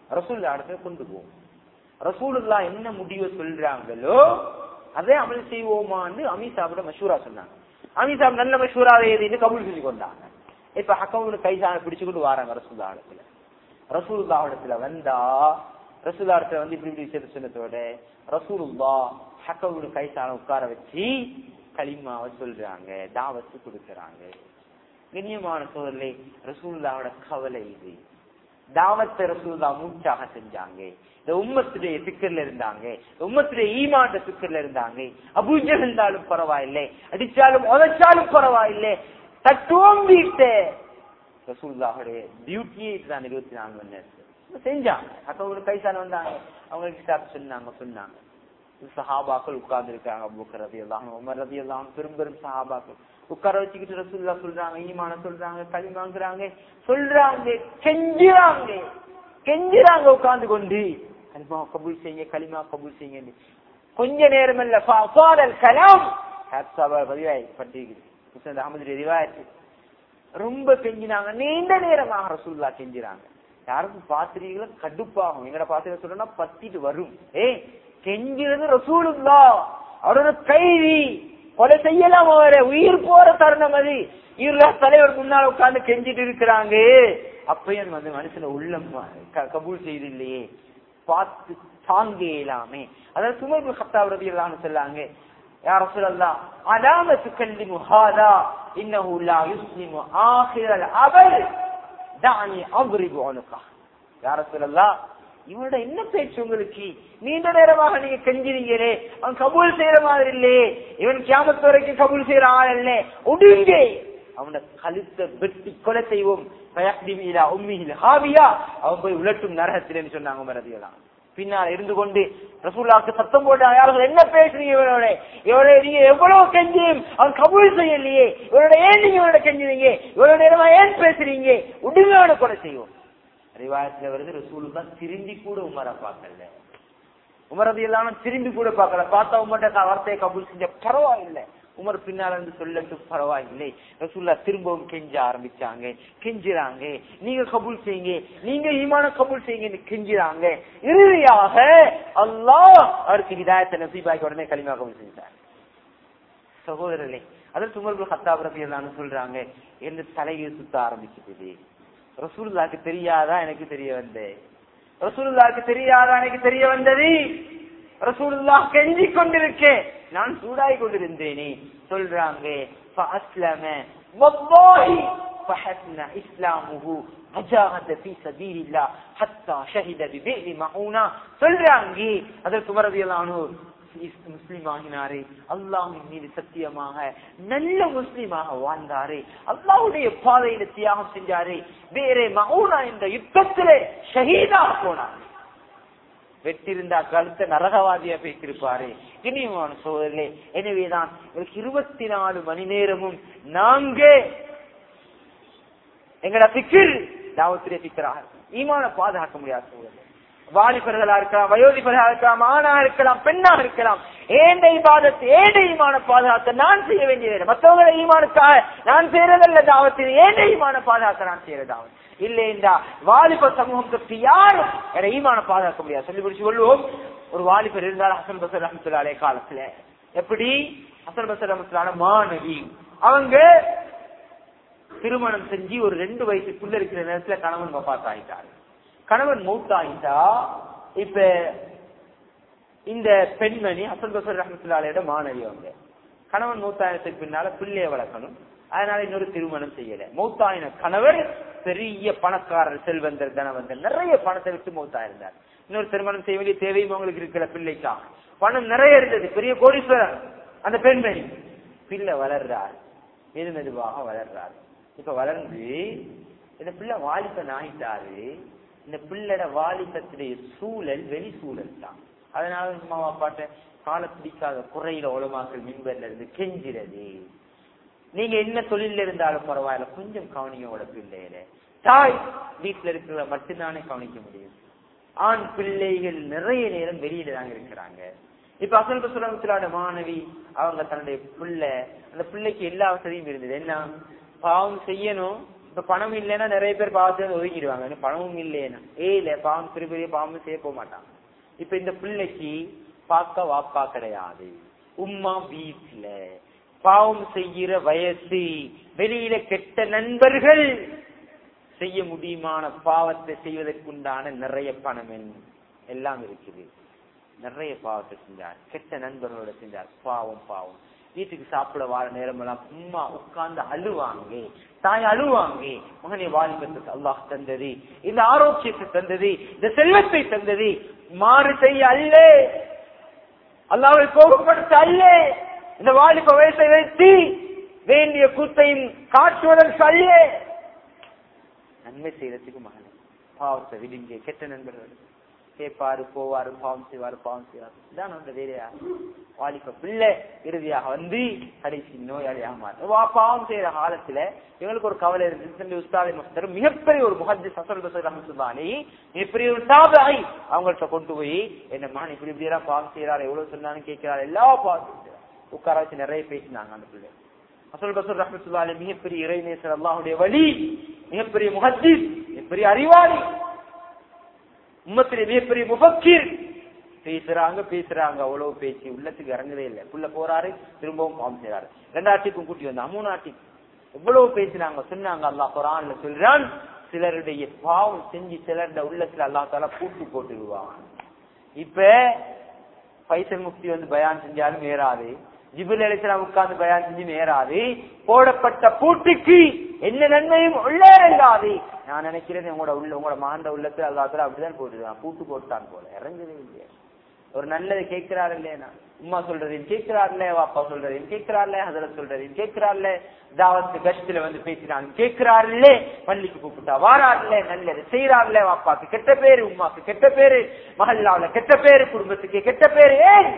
ரசூலுல்லாஹ் இடத்துல கொண்டு போவோம். ரசூலுல்லாஹ் என்ன முடிவை சொல்றாங்களோ அதே அமல் செய்வோமான்னு அமீசாவோட மஷூரா சொன்னாங்க. அமீசாப் நல்ல மஷூராவை எதுன்னு கபூல் செஞ்சு கொண்டாங்க. இப்ப ஹக்கவுன்னு கைசான பிடிச்சுக்கிட்டு வராங்க ரசூலுல்லாஹ் இடத்துல. ரசூலுல்லாஹ் இடத்துல வந்தா ரசூலுல்லாஹ் இடத்துல வந்து இப்படி இப்படி விஷயத்த சொன்னதோட ரசூலுல்லாஹ் ஹக்கவுன்னு கைசான உட்கார வச்சு கலிமாவை சொல்றாங்க, தாவத்து கொடுக்கறாங்க. கண்ணியமான சோதரே, ரசூலுல்லாஹோட கவலை இது. தாவத்தை ரசூலுல்லாஹ் மூச்சாக செஞ்சாங்க. இந்த உம்மத்துடைய சிக்கர்ல இருந்தாங்க, உம்மத்துடைய ஈமான் சிக்கர்ல இருந்தாங்க. அபூஜல் இருந்தாலும் பரவாயில்லை, அடிச்சாலும் உதைச்சாலும் பரவாயில்லை, தட்டுவோம் வீட்டு ரசூலுல்லாஹோடைய டியூட்டியே இதுதான். இருபத்தி நாலு மணி நேரத்துல செஞ்சாங்க. அப்ப ஒரு கைசான வந்தாங்க, அவங்களுக்கு சொன்னாங்க சொன்னாங்க சஹாபாக்கள் உட்கார்ந்து இருக்காங்க. அபூபக்கர் ரலியல்லாஹு அன்ஹு, உமர் ரலியல்லாஹு அன்ஹு, பெரும் பெரும் சஹாபாக்கள் உட்கார வச்சுக்கிட்டு ரசூலுல்லாஹ் சொல்றாங்க, ஈமான சொல்றாங்க, கலிமாங்கறாங்க, சொல்றாங்க, கெஞ்சுறாங்க கெஞ்சுறாங்க உட்கார்ந்து கொண்டு கலிமா கபூல் செய்யுங்க, கலிமா கபூல் செய்யுங்க. கொஞ்ச நேரம் இல்ல ஃபாதல் கலாம் ஹத்ஸாபா பதிவாய் பட்டிருக்கு முஸ்னத் அஹ்மதுடைய ரிவாயத். ரொம்ப கெஞ்சினாங்க, நீண்ட நேரமாக ரசூலுல்லாஹ் கெஞ்சுறாங்க. யாருக்கும் பாத்திரிகளை கடுப்பாகும். எங்கட பாத்திரிகை சொல்றா பத்திட்டு வரும். ஏ கெஞ்சிறது ரசூலுல்லாஹ், அவரோட கைதி, கொலை செய்யலாம், அவரை உயிர் போற தருணம் அது. இவர்கள தலைவர் முன்னால உட்கார்ந்து கெஞ்சிட்டு இருக்கிறாங்க. அப்பயும் வந்து மனுஷன உள்ளம் கபூல் செய்து இல்லையே, பார்த்து தாங்க இயலாமே. அதாவது உமர் இப்னு கத்தாப் ரலியல்லாஹு அன்ஹு சொல்லாங்க, யா ரசூலல்லாஹ் அலாம துகல்லிமு ஹாதா இன்னஹு லா யுஸ்லிமு ஆகிரல் அபல் தஅனி அப்ரிபு உனுகா. யா ரசூலல்லாஹ், இவனோட என்ன பேச்சு உங்களுக்கு? நீண்ட நேரமாக நீங்க கெஞ்சினீங்களே, அவன் கபூல் செய்யற மாதிரி இல்லையே, இவன் கியாமத் வரைக்கும் கபூல் செய்யற ஆள் இல்ல, உடுங்க அவன கழுத்தை வெட்டி கொலை செய்வோம், அவன் போய் உலட்டும் நரகத்திலே சொன்னாங்க உமர் ரலியல்லாஹு அன்ஹு. பின்னால் இருந்து கொண்டு ரசூலுல்லாஹ்க்கு சத்தம் போட்டு, யார்கள் என்ன பேசுறீங்க இவனோட, இவனோட நீங்க எவ்வளவு கெஞ்சியும் அவன் கபூல் செய்யலையே, இவனோட ஏன் நீங்க இவனோட கெஞ்சுவீங்க, இவனோட நேரமா ஏன் பேசுறீங்க, உடுங்க அவனை கொலை செய்வோம். ரிவாயத்துல வருது, ரசூலுல்லாஹ் திரும்பி கூட உமரை பார்க்கல. உமர் ரலியல்லாஹு அன்ஹு திரும்பி கூட பார்க்கல. பார்த்தா உமர்ட்ட வார்த்தையை கபூல் செஞ்ச பரவாயில்லை, உமர் பின்னால இருந்து சொல்லட்டு பரவாயில்லை. ரசூலுல்லாஹ் திரும்பவும் கெஞ்ச ஆரம்பிச்சாங்க, கெஞ்சுறாங்க, நீங்க கபூல் செய்யுங்க, நீங்க ஈமான கபூல் செய்யுங்க கெஞ்சுறாங்க. இறுதியாக அல்லாஹ் அவருக்கு ஹிதாயத்தை நசீபாக்கி உடனே கலிமா கபூல் செஞ்சார். சகோதரர்களே, அதற்கு உமர் இப்னு கத்தாப் ரலியல்லாஹு அன்ஹு சொல்றாங்க, என்ன தலையை சுத்த ஆரம்பிக்குது. ரசூலுல்லாஹ்க்கு தெரியாதா எனக்கு தெரிய வந்தது, ரசூலுல்லாஹ்க்கு தெரியாதா எனக்கு தெரிய வந்தது, ரசூலுல்லாஹ் கெஞ்சி கொண்டிருக்கேன், நான் சூடாய் கொண்டிருந்தேனே. சொல்றாங்க فأسلم والله فحسن إسلامه وجاهد في سبيل الله حتى شهد ببئر معونة. சொல்றாங்க அதற்கு உமர் ரலியல்லாஹு அன்ஹு முஸ்லிம் ஆகினாரே, அல்லாஹ்வின் மீது சத்தியமாக நல்ல முஸ்லிமாக வாழ்ந்தாரே, அல்லாஹ்வுடைய பாதையில தியாகம் செஞ்சாரே, வேற மவுனா என்ற யுத்தத்திலே ஷஹீதாக போனார். வெற்றிருந்தா கழுத்த நரகவாதியா பேசியிருப்பாரு. இனிமான சோதரே, எனவேதான் இருபத்தி நாலு மணி நேரமும் நாங்க எங்கட பிக்கிர் தாவத்திலே பிக்கிறார். ஈமான பாதுகாக்க முடியாது சோதரே. வாலிபர்களா இருக்கலாம், வயோதிபர்களா இருக்கலாம், ஆணாக இருக்கலாம், பெண்ணாக இருக்கலாம், ஏண்ட இபாதத் ஏண்ட ஈமான பாதுகாக்க நான் செய்ய வேண்டியது. மற்றவங்களை ஈமானுக்காக நான் செய்யறதல்ல தாவத்தில், ஏண்ட ஈமான பாதுகாக்க நான் செய்யறதாவது இல்லைண்டா வாலிப சமூகத்துக்கு யாரும் என ஈமான பாதுகாக்க முடியாது. சொல்லி பிடிச்சு சொல்லுவோம், ஒரு வாலிபர் இருந்தால் ஹசன் பஸ்ர் ரஹ்மத்துல்லாஹி அலைஹி காலத்துல எப்படி ஹசன் பஸ்ர் ரஹ்மத்துல்லாஹி மாணவி, அவங்க திருமணம் செஞ்சு ஒரு ரெண்டு வயசுக்குள்ள இருக்கிற நேரத்துல கணவன் வஃபாத் ஆயிட்டாரு. கணவன் மௌத்தாயிட்டா இப்ப இந்த பெண்மணி ஹசன் பஸ்ர் ரஹ்மத்துல்லாஹி அலைஹியோட மாணவி. அவங்க கணவன் மௌத்தாயினத்துக்கு பின்னால பிள்ளைய வளர்க்கணும், அதனால இன்னொரு திருமணம் செய்யல. மௌத்தாயின கணவர் பெரிய பணக்காரர், செல்வந்தர், தனவந்தர், நிறைய பணத்தை விட்டு மௌத்தாயிருந்தார். இன்னொரு திருமணம் செய்ய வேண்டிய தேவையும் அவங்களுக்கு இருக்கிற பிள்ளைக்கா பணம் நிறைய இருந்தது, பெரிய கோடீஸ்வரர் அந்த பெண்மணி. பிள்ளை வளர்றார், மெது மெதுவாக வளர்றார். இப்ப வளர்ந்து இந்த பிள்ளை வாலிபன் ஆயிட்டாரு. இந்த பிள்ளைட வாலிபத்துடைய சூழல் வெளி சூழல் தான். அதனால சும்மா பாட்ட கால பிடிக்காத குறையில உலமாக்கள் மின்பர்ல இருந்து கெஞ்சிறது, நீங்க என்ன தொழில இருந்தாலும் பரவாயில்ல கொஞ்சம் கவனியோட பிள்ளையில. தாய் வீட்டுல இருக்கிறத மட்டும்தானே கவனிக்க முடியும். ஆண் பிள்ளைகள் நிறைய நேரம் வெளியில தாங்க இருக்கிறாங்க. இப்ப அசல் பசுலாட மாணவி அவங்க தன்னுடைய பிள்ளை, அந்த பிள்ளைக்கு எல்லா வசதியும் இருந்தது. என்ன பாவம் செய்யணும், இப்ப பணம் இல்லைன்னா நிறைய பேர் பாவத்தை ஒதுக்கிடுவாங்க. பணமும் இல்லைன்னா ஏ இல்ல பாவம் பெரிய பெரிய பாவம் செய்ய போக மாட்டாங்க. இப்ப இந்த பிள்ளைக்கு பார்க்க வாப்பா கிடையாது, உம்மா வீட்டுல பாவம் செய்கிற வயசு, வெளியில கெட்ட நண்பர்கள், செய்ய முடியுமான பாவத்தை செய்வதற்குண்டான நிறைய பணம் எல்லாம் இருக்குது. நிறைய பாவத்தை செஞ்சார், கெட்ட நண்பர்களோட செஞ்சார், பாவம் பாவம். வீட்டுக்கு சாப்பிட வார நேரம் எல்லாம் உம்மா உட்கார்ந்து அழுவாங்க, தாய் அழுவாங்க. மகனை வாலிபத்துக்கு அல்லாஹ் தந்தது, இந்த ஆரோக்கியத்தை தந்தது, இந்த செல்வத்தை தந்தது, மாறு செய்ய அல்ல, அல்லாஹ்வை கோபப்படுத்த அல்ல, இந்த வாலிப வயசை வைத்து வேண்டிய கூத்தையும் காட்டுவதற்கு அல்ல, நன்மை செய்யறதுக்கு மகன் பாவத்தை விடுங்க. கெட்ட நண்பர்கள் கேட்பாரு, போவாரு, பாவம் செய்வாரு, பாவம் செய்வாரு, இதான் அந்த வேலையா. வாலிப பிள்ளை இறுதியாக வந்து கடைசி நோயாளியாக மாறும். பாவம் செய்யற காலத்துல இவங்களுக்கு ஒரு கவலை இருந்து உஸ்தாதி மஸ்தர் மிகப்பெரிய ஒரு முஹத்திஸ் ஹஸன் பஸ்ரி ரஹ்மத்துல்லாஹி மிகப்பெரிய ஒரு தாபிஈ அவங்கள்ட்ட கொண்டு போய் என்ன மகன் இப்படி இப்படி எல்லாம் பாவம் செய்யறாரு, எவ்வளவு சொன்னாலும் கேட்கிறாரு, எல்லா பாவம் உட்கார வச்சு நிறைய பேசினாங்க. அந்த பிள்ளை ஹஸன் பஸ்ரி ரஹ்மத்துல்லாஹி மிகப்பெரிய இறைநேசர், அல்லாஹ்வுடைய வலி, மிகப்பெரிய முஹத்திஸ், மிகப்பெரிய அறிவாளி, உம்மத்திலே மிகப்பெரிய முஃபக்கிர். பேசுறாங்க பேசுறாங்க அவ்வளவு பேச்சு உள்ளத்துக்கு இறங்கவே இல்லை. புள்ள போறாரு, திரும்பவும் பாவம் செய்யறாரு, ரெண்டாட்டிக்கும் கூட்டி வந்தா மூணாட்டி எவ்வளவு பேசினாங்க சொன்னாங்க. அல்லாஹ் குர்ஆன்ல சொல்றான், சிலருடைய பாவம் செஞ்சு சிலருடைய உள்ளத்துல அல்லாஹ் தஆலா பூட்டு போட்டுடுவாங்க. இப்ப பைசல் முஃப்தி வந்து பயான் செஞ்சாலும் ஏறாது, ஜிப்ரீல் அலைஹிஸ்ஸலாம் உட்கார்ந்து பயான் செஞ்சு ஏறாது, போடப்பட்ட பூட்டுக்கு என்ன நன்மையும் உள்ளே இறங்காது. நான் நினைக்கிறேன் உங்களோட உள்ள உங்களோட மாண்ட உள்ளத்துல அல்லாஹ் தஆலா அப்படிதான் போட்டுருவான், பூட்டு போட்டான் போல, இறங்கவே இல்லையா. ஒரு நல்லது கேட்கிறாரு இல்லையா, உம்மா சொல்றதையும் கேட்கிறாருல, வாப்பா சொல்றதையும் கேட்கிறாருல, ஹதரத் சொல்றதையும் கேட்கிறாருல, தாவத்து கஷ்டத்துல வந்து பேசினாங்க கேட்கிறாருல்ல, பள்ளிக்கு கூப்பிட்டா வாராருல, நல்லது செய்யறாருல, வாப்பாக்கு கெட்ட பேரு, உம்மாக்கு கெட்ட பேரு, மஹல்லாவுல கெட்ட பேரு, குடும்பத்துக்கு கெட்ட பேரு. ஏன்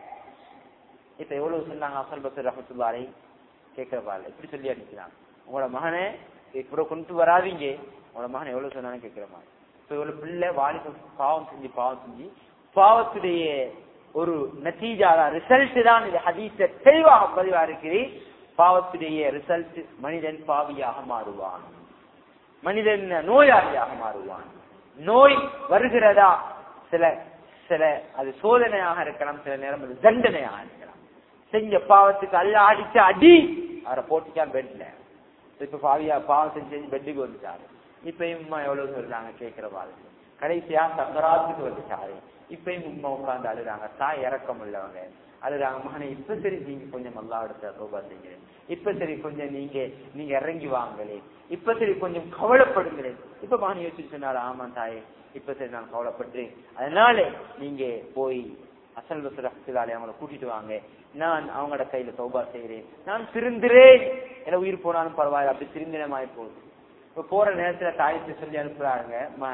இப்ப எவ்வளவு சொன்னாங்க ஹஸன் பஸ்ரி ரஹ்மத்துல்லாஹி கேட்கிறப்பாரு, இப்படி சொல்லி அனுப்பினாங்க, உங்களோட மகனை இப்ப கொண்டு வராதீங்க, உங்களோட மகன் எவ்வளவு சொன்னாலும் கேட்கிற மாதிரி. இப்ப இவ்வளவு பிள்ளை வாலிப பாவம் செஞ்சு பாவம் செஞ்சு பாவத்துடைய ஒரு நத்தீஜா ரிசல்ட் தான் இது ஹதீஸ்ல தெளிவாக பதிவா இருக்குது. பாவத்துடைய ரிசல்ட் மனிதன் பாவியாக மாறுவான், மனிதன் நோயாளியாக மாறுவான். நோய் வருகிறதா சில சில அது சோதனையாக இருக்கலாம், சில நேரம் அது தண்டனையாக இருக்கலாம். செஞ்ச பாவத்துக்கு அல்லாஹ் அடிச்ச அடி அவரை போட்டுக்கான் பெட்ல. இப்ப பாவியா பாவம் செஞ்சு பெட்டுக்கு வந்துட்டாரு. இப்பயும் உம்மா எவ்வளவு சொல்றாங்க கேட்கிறவாள், கடைசியா சக்கராத்துக்கு வந்துட்டாரு. இப்பயும் உம்மா உட்கார்ந்து அழுறாங்க, தாய் இறக்கம் உள்ளவங்க அழுறாங்க, மகனை இப்ப சரி நீங்க கொஞ்சம் நல்லா எடுத்த ரூபா செய்கிறேன், இப்ப சரி கொஞ்சம் நீங்க நீங்க இறங்கி வாங்களே, இப்ப சரி கொஞ்சம் கவலைப்படுங்களேன். இப்ப மகன் யோசிச்சு சொன்னாரு, ஆமா தாயே இப்ப சரி நான் கவலைப்படுறேன், அதனால நீங்க போய் ஹஸன் பஸ்ரி ரஹ்மத்துல்லாஹி அவங்களை கூட்டிட்டு வாங்க, நான் அவங்களோட கையில தௌபா செய்கிறேன், நான் திருந்துறேன், என்ன உயிர் போனாலும் பரவாயில்ல, அப்படி திருந்தினமாய் போகுது. இப்ப போற நேரத்துல தாயத்தை சொல்லி அனுப்புறாங்க,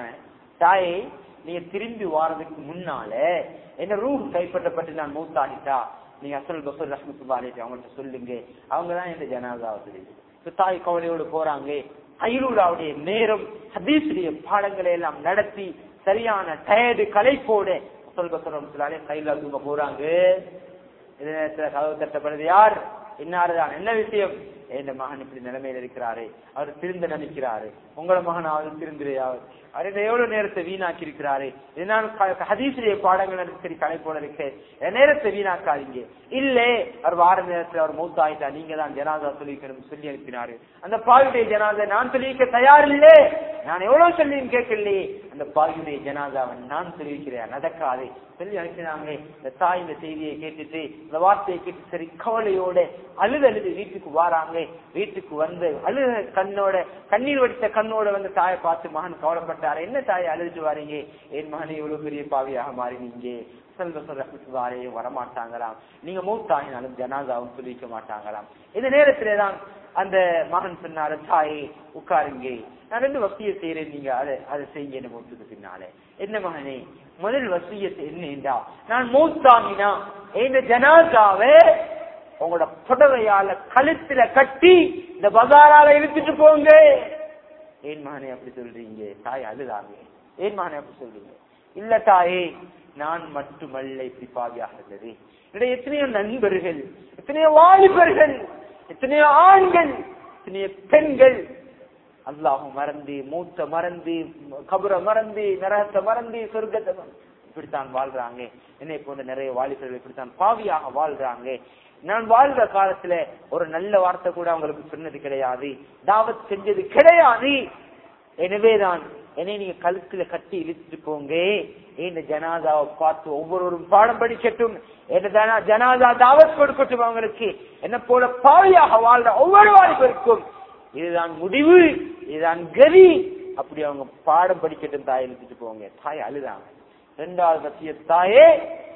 தாயை நீங்க திரும்பி வாரதுக்கு முன்னால என்ன ரூஹ் கைப்பற்றப்பட்டு நான் மௌத்தாகிட்டா நீங்க ஹஸன் பஸ்ரி ரஹ்மத்துல்லாஹி அவங்கள்ட்ட சொல்லுங்க, அவங்கதான் இந்த ஜனாஸாவை சொல்லுது. இப்ப தாய் கவலையோடு போறாங்க. ஐலூலாவுடைய நேரம் ஹதீஸுடைய பாடங்களை எல்லாம் நடத்தி சரியான டயர்டு களைப்போட ஹஸன் பஸ்ரி ரஹ்மத்துல்லாஹி கையில தூங்க போறாங்க. இந்த நேரத்துல கதவு தட்டப்படுது, யார் இன்னாருதான், என்ன விஷயம், என் மகன் இப்படி நிலைமையில இருக்கிறாரு, அவர் திருந்த நினைக்கிறாரு, உங்களோட மகன் அவர் திருந்துரையாவது, அவர் எவ்வளவு நேரத்தை வீணாக்கி இருக்கிறாரு, இதனால் ஹதீஸுடைய பாடங்கள் சரி கலை போல இருக்கு, நேரத்தை வீணாக்காதீங்க. இல்லே அவர் வார நேரத்தில் அவர் மௌத் ஆயிட்டா நீங்க தான் ஜனாதா சொல்லிக்கணும் சொல்லி அனுப்பினாரு. அந்த பாவியுடைய ஜனாதா நான் சொல்லிக்க தயார் இல்லே, நான் எவ்வளவு சொல்லியும் கேட்கலையே, அந்த பாவியுடைய ஜனாதாவை நான் சொல்லியிருக்கிறேன், நடக்காது சொல்லி அனுப்பினாங்க. இந்த தாய் இந்த செய்தியை கேட்டுட்டு இந்த வார்த்தையை கேட்டு சரி கவலையோட அழுது அழுது வீட்டுக்கு வாராங்க. வீட்டுக்கு வந்து அழுத கண்ணோட கண்ணீர் வடித்த கண்ணோட வந்து தாயை பார்த்து மகன் கவலைப்பட்டாரு, என்ன தாயை அழுதுட்டு வாரீங்க, என் மகனை இவ்வளவு பெரிய பாவியாக மாறினீங்க, ரஹ்மத்துல்லாஹி வரமாட்டாங்களாம், நீங்க மௌத்தாகினாலும் ஜனாதாவும் சொல்லிக்க மாட்டாங்களாம். இந்த நேரத்திலேதான் அந்த மகன் சொன்னாரு, தாயே உட்காருங்க, நான் ரெண்டு வசியத்தை செய்யறேன், நீங்க அதை அதை செய்ய என்ன மௌத்துக்கு பின்னாலே. என்ன மகனே, முதல் வசியத்தை என்னண்டா, நான் மௌத்தாகினா இந்த ஜனாதாவை உங்களோட புடவையால கழுத்துல கட்டி இந்த பஜாரால இழுத்துட்டு போங்க. ஏன் மகனே அப்படி சொல்றீங்க? தாய் அழுதாங்க. ஏன் மகனே அப்படி சொல்றீங்க? இல்ல தாயே, நான் மட்டுமல்ல இப்படி பாவியாக இருந்தது, என்னுடைய எத்தனையோ நண்பர்கள், எத்தனையோ வாலிபர்கள், எத்தனையோ ஆண்கள், எத்தனையோ பெண்கள் அல்லாஹ் மறந்து, மூத்த மறந்து, கபரை மறந்து, நரகத்தை மறந்து, சொர்க்கத்தை இப்படித்தான் வாழ்றாங்க. என்னை போன்ற நிறைய வாலிபர்கள் இப்படித்தான் பாவியாக வாழ்றாங்க. நான் வாழ்ற காலத்துல ஒரு நல்ல வார்த்தை கூட அவங்களுக்கு சொன்னது கிடையாது, தாவத் செஞ்சது கிடையாது. எனவேதான் என்னை நீங்க கழுத்துல கட்டி இழுத்துட்டு போங்க, இந்த ஜனாதாவை பார்த்து ஒவ்வொருவரும் பாடம் படிக்கட்டும், என்ன ஜனாதா தாவத் கொடுக்கட்டும் அவங்களுக்கு. என்ன போல பாவியாக வாழ்ற ஒவ்வொரு வாலிபருக்கும் இதுதான் முடிவு, இதுதான் கதி. அப்படி அவங்க பாடம் படிக்கட்டும், தாயை இழுத்துட்டு போங்க. தாய் அழுதாங்க. இரண்டாவது பத்திய தாயே,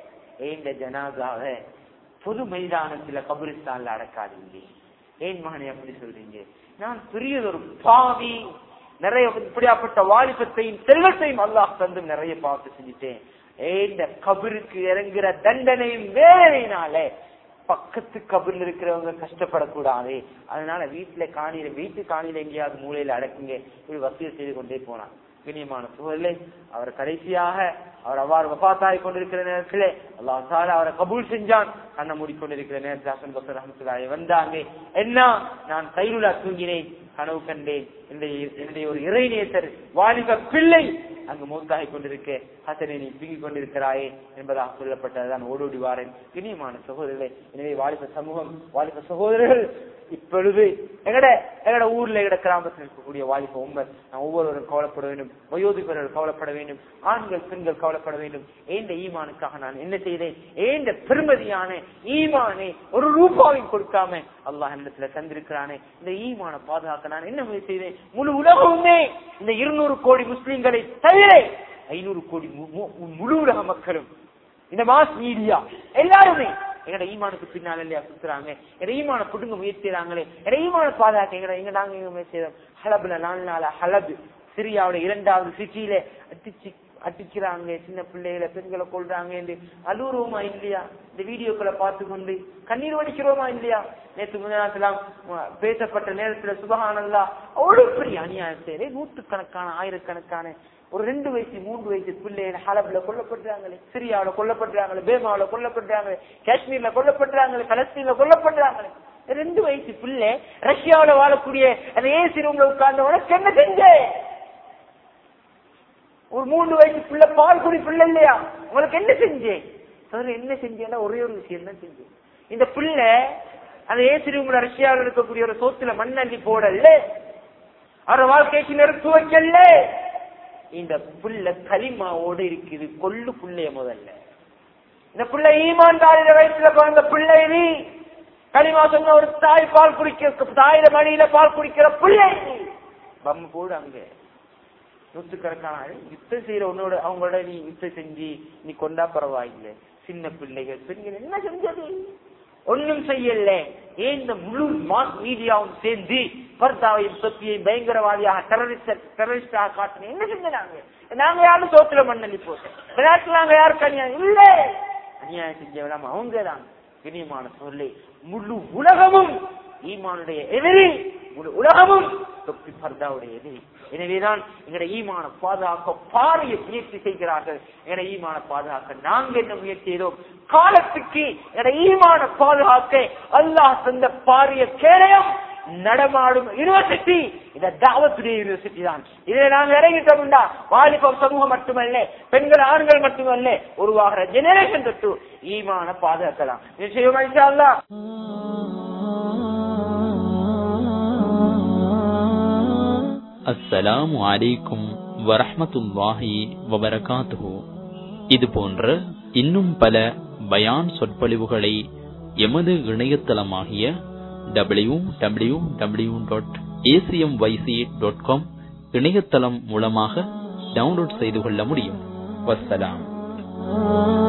இந்த ஜனாதாவை பொது மைதானத்துல கபிரிஸ்தான்ல அடக்காதீங்க. ஏன் மகனை அப்படி சொல்றீங்க? நான் பெரியதொரு பாவி, நிறைய இப்படியாப்பட்ட வாலிபத்தையும் செல்வத்தையும் அல்லாஹ் தந்து நிறைய பாவத்தை செஞ்சுட்டேன். இந்த கபிருக்கு இறங்குற தண்டனையும் வேலையினால பக்கத்து கபிரில் இருக்கிறவங்க கஷ்டப்படக்கூடாது. அதனால வீட்டுல காணியில வீட்டு காணியில எங்கேயாவது மூலையில அடக்குங்க. இப்படி வசதி செய்து கொண்டே போனான். கண்ணியமான சூழலே அவர் கடைசியாக அவர் அவ்வாறு வஃபாத்தாய் கொண்டிருக்கிற நேரத்திலே அல்லாஹ் தஆலா அவரை கபூல் செஞ்சான். கண்ணை மூடிக்கொண்டிருக்கிற நேரத்தில் ஹசன் பஸ்ரி ரஹ்மத்துல்லாஹி வந்தாங்க. என்ன, நான் கைலுலா தூங்கினேன், கனவு கண்டேன், என்னுடைய ஒரு இறைநேசர் வாலிப பிள்ளை அங்கு மூத்தாகி கொண்டிருக்க, ஹசனை நீ தூங்கி கொண்டிருக்கிறாயே என்பதாக சொல்லப்பட்டதுதான் ஓடோடி வாரேன். இனியமான சகோதரர்களே, எனவே வாலிப சமூகம், வாலிப சகோதரர்கள் இப்பொழுது எங்கட எங்கட ஊர்ல எங்கட கிராமத்தில் இருக்கக்கூடிய வாலிப உம்மர் நான் ஒவ்வொருவரும் கவலைப்பட வேண்டும், வயோதிபர்கள் கவலைப்பட வேண்டும், ஆண்கள் பெண்கள் கவலைப்பட வேண்டும். ஏந்த ஈமானுக்காக நான் என்ன செய்தேன்? ஏந்த பெருமதியான ஈமானை ஒரு ரூபாவையும் கொடுக்காம அல்லாஹ் என்னிடத்துல தந்திருக்கிறானே, இந்த ஈமான பாதுகாக்க நான் என்ன முயற்சி செய்தேன்? முழு உலகமுமே இந்த இருநூறு கோடி முஸ்லிம்களை தவிர ஐநூறு கோடி முழு உலக மக்களும், இந்த மாஸ் மீடியா எல்லாருமே எங்கட ஈமானுக்கு பின்னால் இல்லையா சுத்துறாங்க. எங்க ஈமான புடுங்க முயற்சிறாங்களே, எங்க ஈமான பாதுகாக்க எங்க எங்க நாங்க எங்க முயற்சி செய்யறோம். ஹலப்ல நாலு நாள் ஹலப் சிரியாவோட இரண்டாவது சிட்டியில அடிச்சு அடிக்கிறாங்க, சின்ன பிள்ளைகளை பெண்களை கொள்றாங்க என்று அழுவுறோமா இல்லையா? இந்த வீடியோக்களை பார்த்து கொண்டு கண்ணீர் வடிக்கிறோமா இல்லையா? நேற்று முன்னாள் பேசப்பட்ட நேரத்துல சுபஹானல்லாஹ் அவ்வளவு பெரிய அநியாயம் செய்ய நூற்றுக்கணக்கான ஆயிரக்கணக்கான ஒரு ரெண்டு வயசு மூன்று வயசு பிள்ளைகள் ஹலப்ல கொல்லப்படுறாங்களே, சிரியாவில கொல்லப்படுறாங்களே, பேமாவில கொல்லப்படுறாங்களே, காஷ்மீர்ல கொல்லப்படுறாங்களே, பலஸ்தீன்ல கொல்லப்படுறாங்களே. ரெண்டு வயசு பிள்ளை ரஷ்யாவில வாழக்கூடிய அந்த ஏசி ரூம்ல உட்கார்ந்த உனக்கு என்ன செஞ்ச? ஒரு மூன்று வயசு பிள்ளை பால் குடி பிள்ளை இல்லையா? உங்களுக்கு என்ன செஞ்சேன்? என்ன செஞ்சேன்னா ஒரே ஒரு விஷயம் தான் செஞ்சேன். இந்த பிள்ளை அந்த ஏசி ரூம்ல ரஷ்யாவில் இருக்கக்கூடிய ஒரு சோத்துல மண்ணள்ளி போடல, அவரோட வாழ்க்கைக்கு நெருப்பு வைக்கல. இந்த புள்ள கலிமாவோடு இருக்குது. கொள்ளு புள்ளைய முதல்ல இந்த புள்ள ஈமான்தாரில வயசுல பிறந்த பிள்ளை, நீ கலிமா சொன்ன ஒரு தாய் பால் குடிக்க தாயில மடியில பால் குடிக்கிற பிள்ளை பம்ம போடு. அங்க நூற்றுக்கணக்கான யுத்தம் செய்யற உன்னோட அவங்களோட நீ யுத்தம் செஞ்சு நீ கொண்டா பரவாயில்லை. சின்ன பிள்ளைகள் பெண்கள் என்ன செஞ்சது? ஒன்னும் செய்யல. ஏன் இந்த முழு மாஸ் மீடியாவும் சேர்ந்து பர்தாவையும் சொத்தியையும் பயங்கரவாதியாக டெரரிஸ்டாக காட்டின என்ன செஞ்சாங்க? நாங்க யாரும் சோத்துல மண்ணி போட்டோம், விளையாட்டு நாங்க யாருக்கு அநியாயம் இல்ல. அநியாயம் செஞ்சவெல்லாம் அவங்கதான். இனியமான சொல்லை முழு உலகமும் ஈமானுடைய எதிரி, முழு உலகமும் தொப்பி பர்தாவுடைய எதிரி. எனவேதான் எங்கட ஈமான பாதுகாக்க பாரிய முயற்சி செய்கிறார்கள். எங்கட ஈமான பாதுகாக்க நாங்க என்ன முயற்சி செய்தோம்? காலத்துக்கு எங்கட ஈமான பாதுகாக்க அல்லாஹ் தந்த பாரிய கேடயம் நடமாடும் யூனிவர்சிட்டி, இந்த தாவத்துடைய யூனிவர்சிட்டி தான். இதில் நாங்க இறங்கிட்டோம்டா வாலிப சமூகம் மட்டுமல்ல, பெண்கள் ஆண்கள் மட்டுமல்ல, உருவாகிற ஜெனரேஷன் தொட்டு ஈமான பாதுகாக்கலாம். நிச்சயமா இன்ஷா அல்லாஹ். அஸ்ஸலாமு அலைக்கும் வரஹ்மத்துல்லாஹி வபரகாத்துஹு. இது போன்ற இன்னும் பல பயான் சொற்பொழிவுகளை எமது இணையதளமாகிய W W W dot ACMYC dot com இணையதளம் மூலமாக டவுன்லோட் செய்து கொள்ள முடியும். வஸ்ஸலாம்.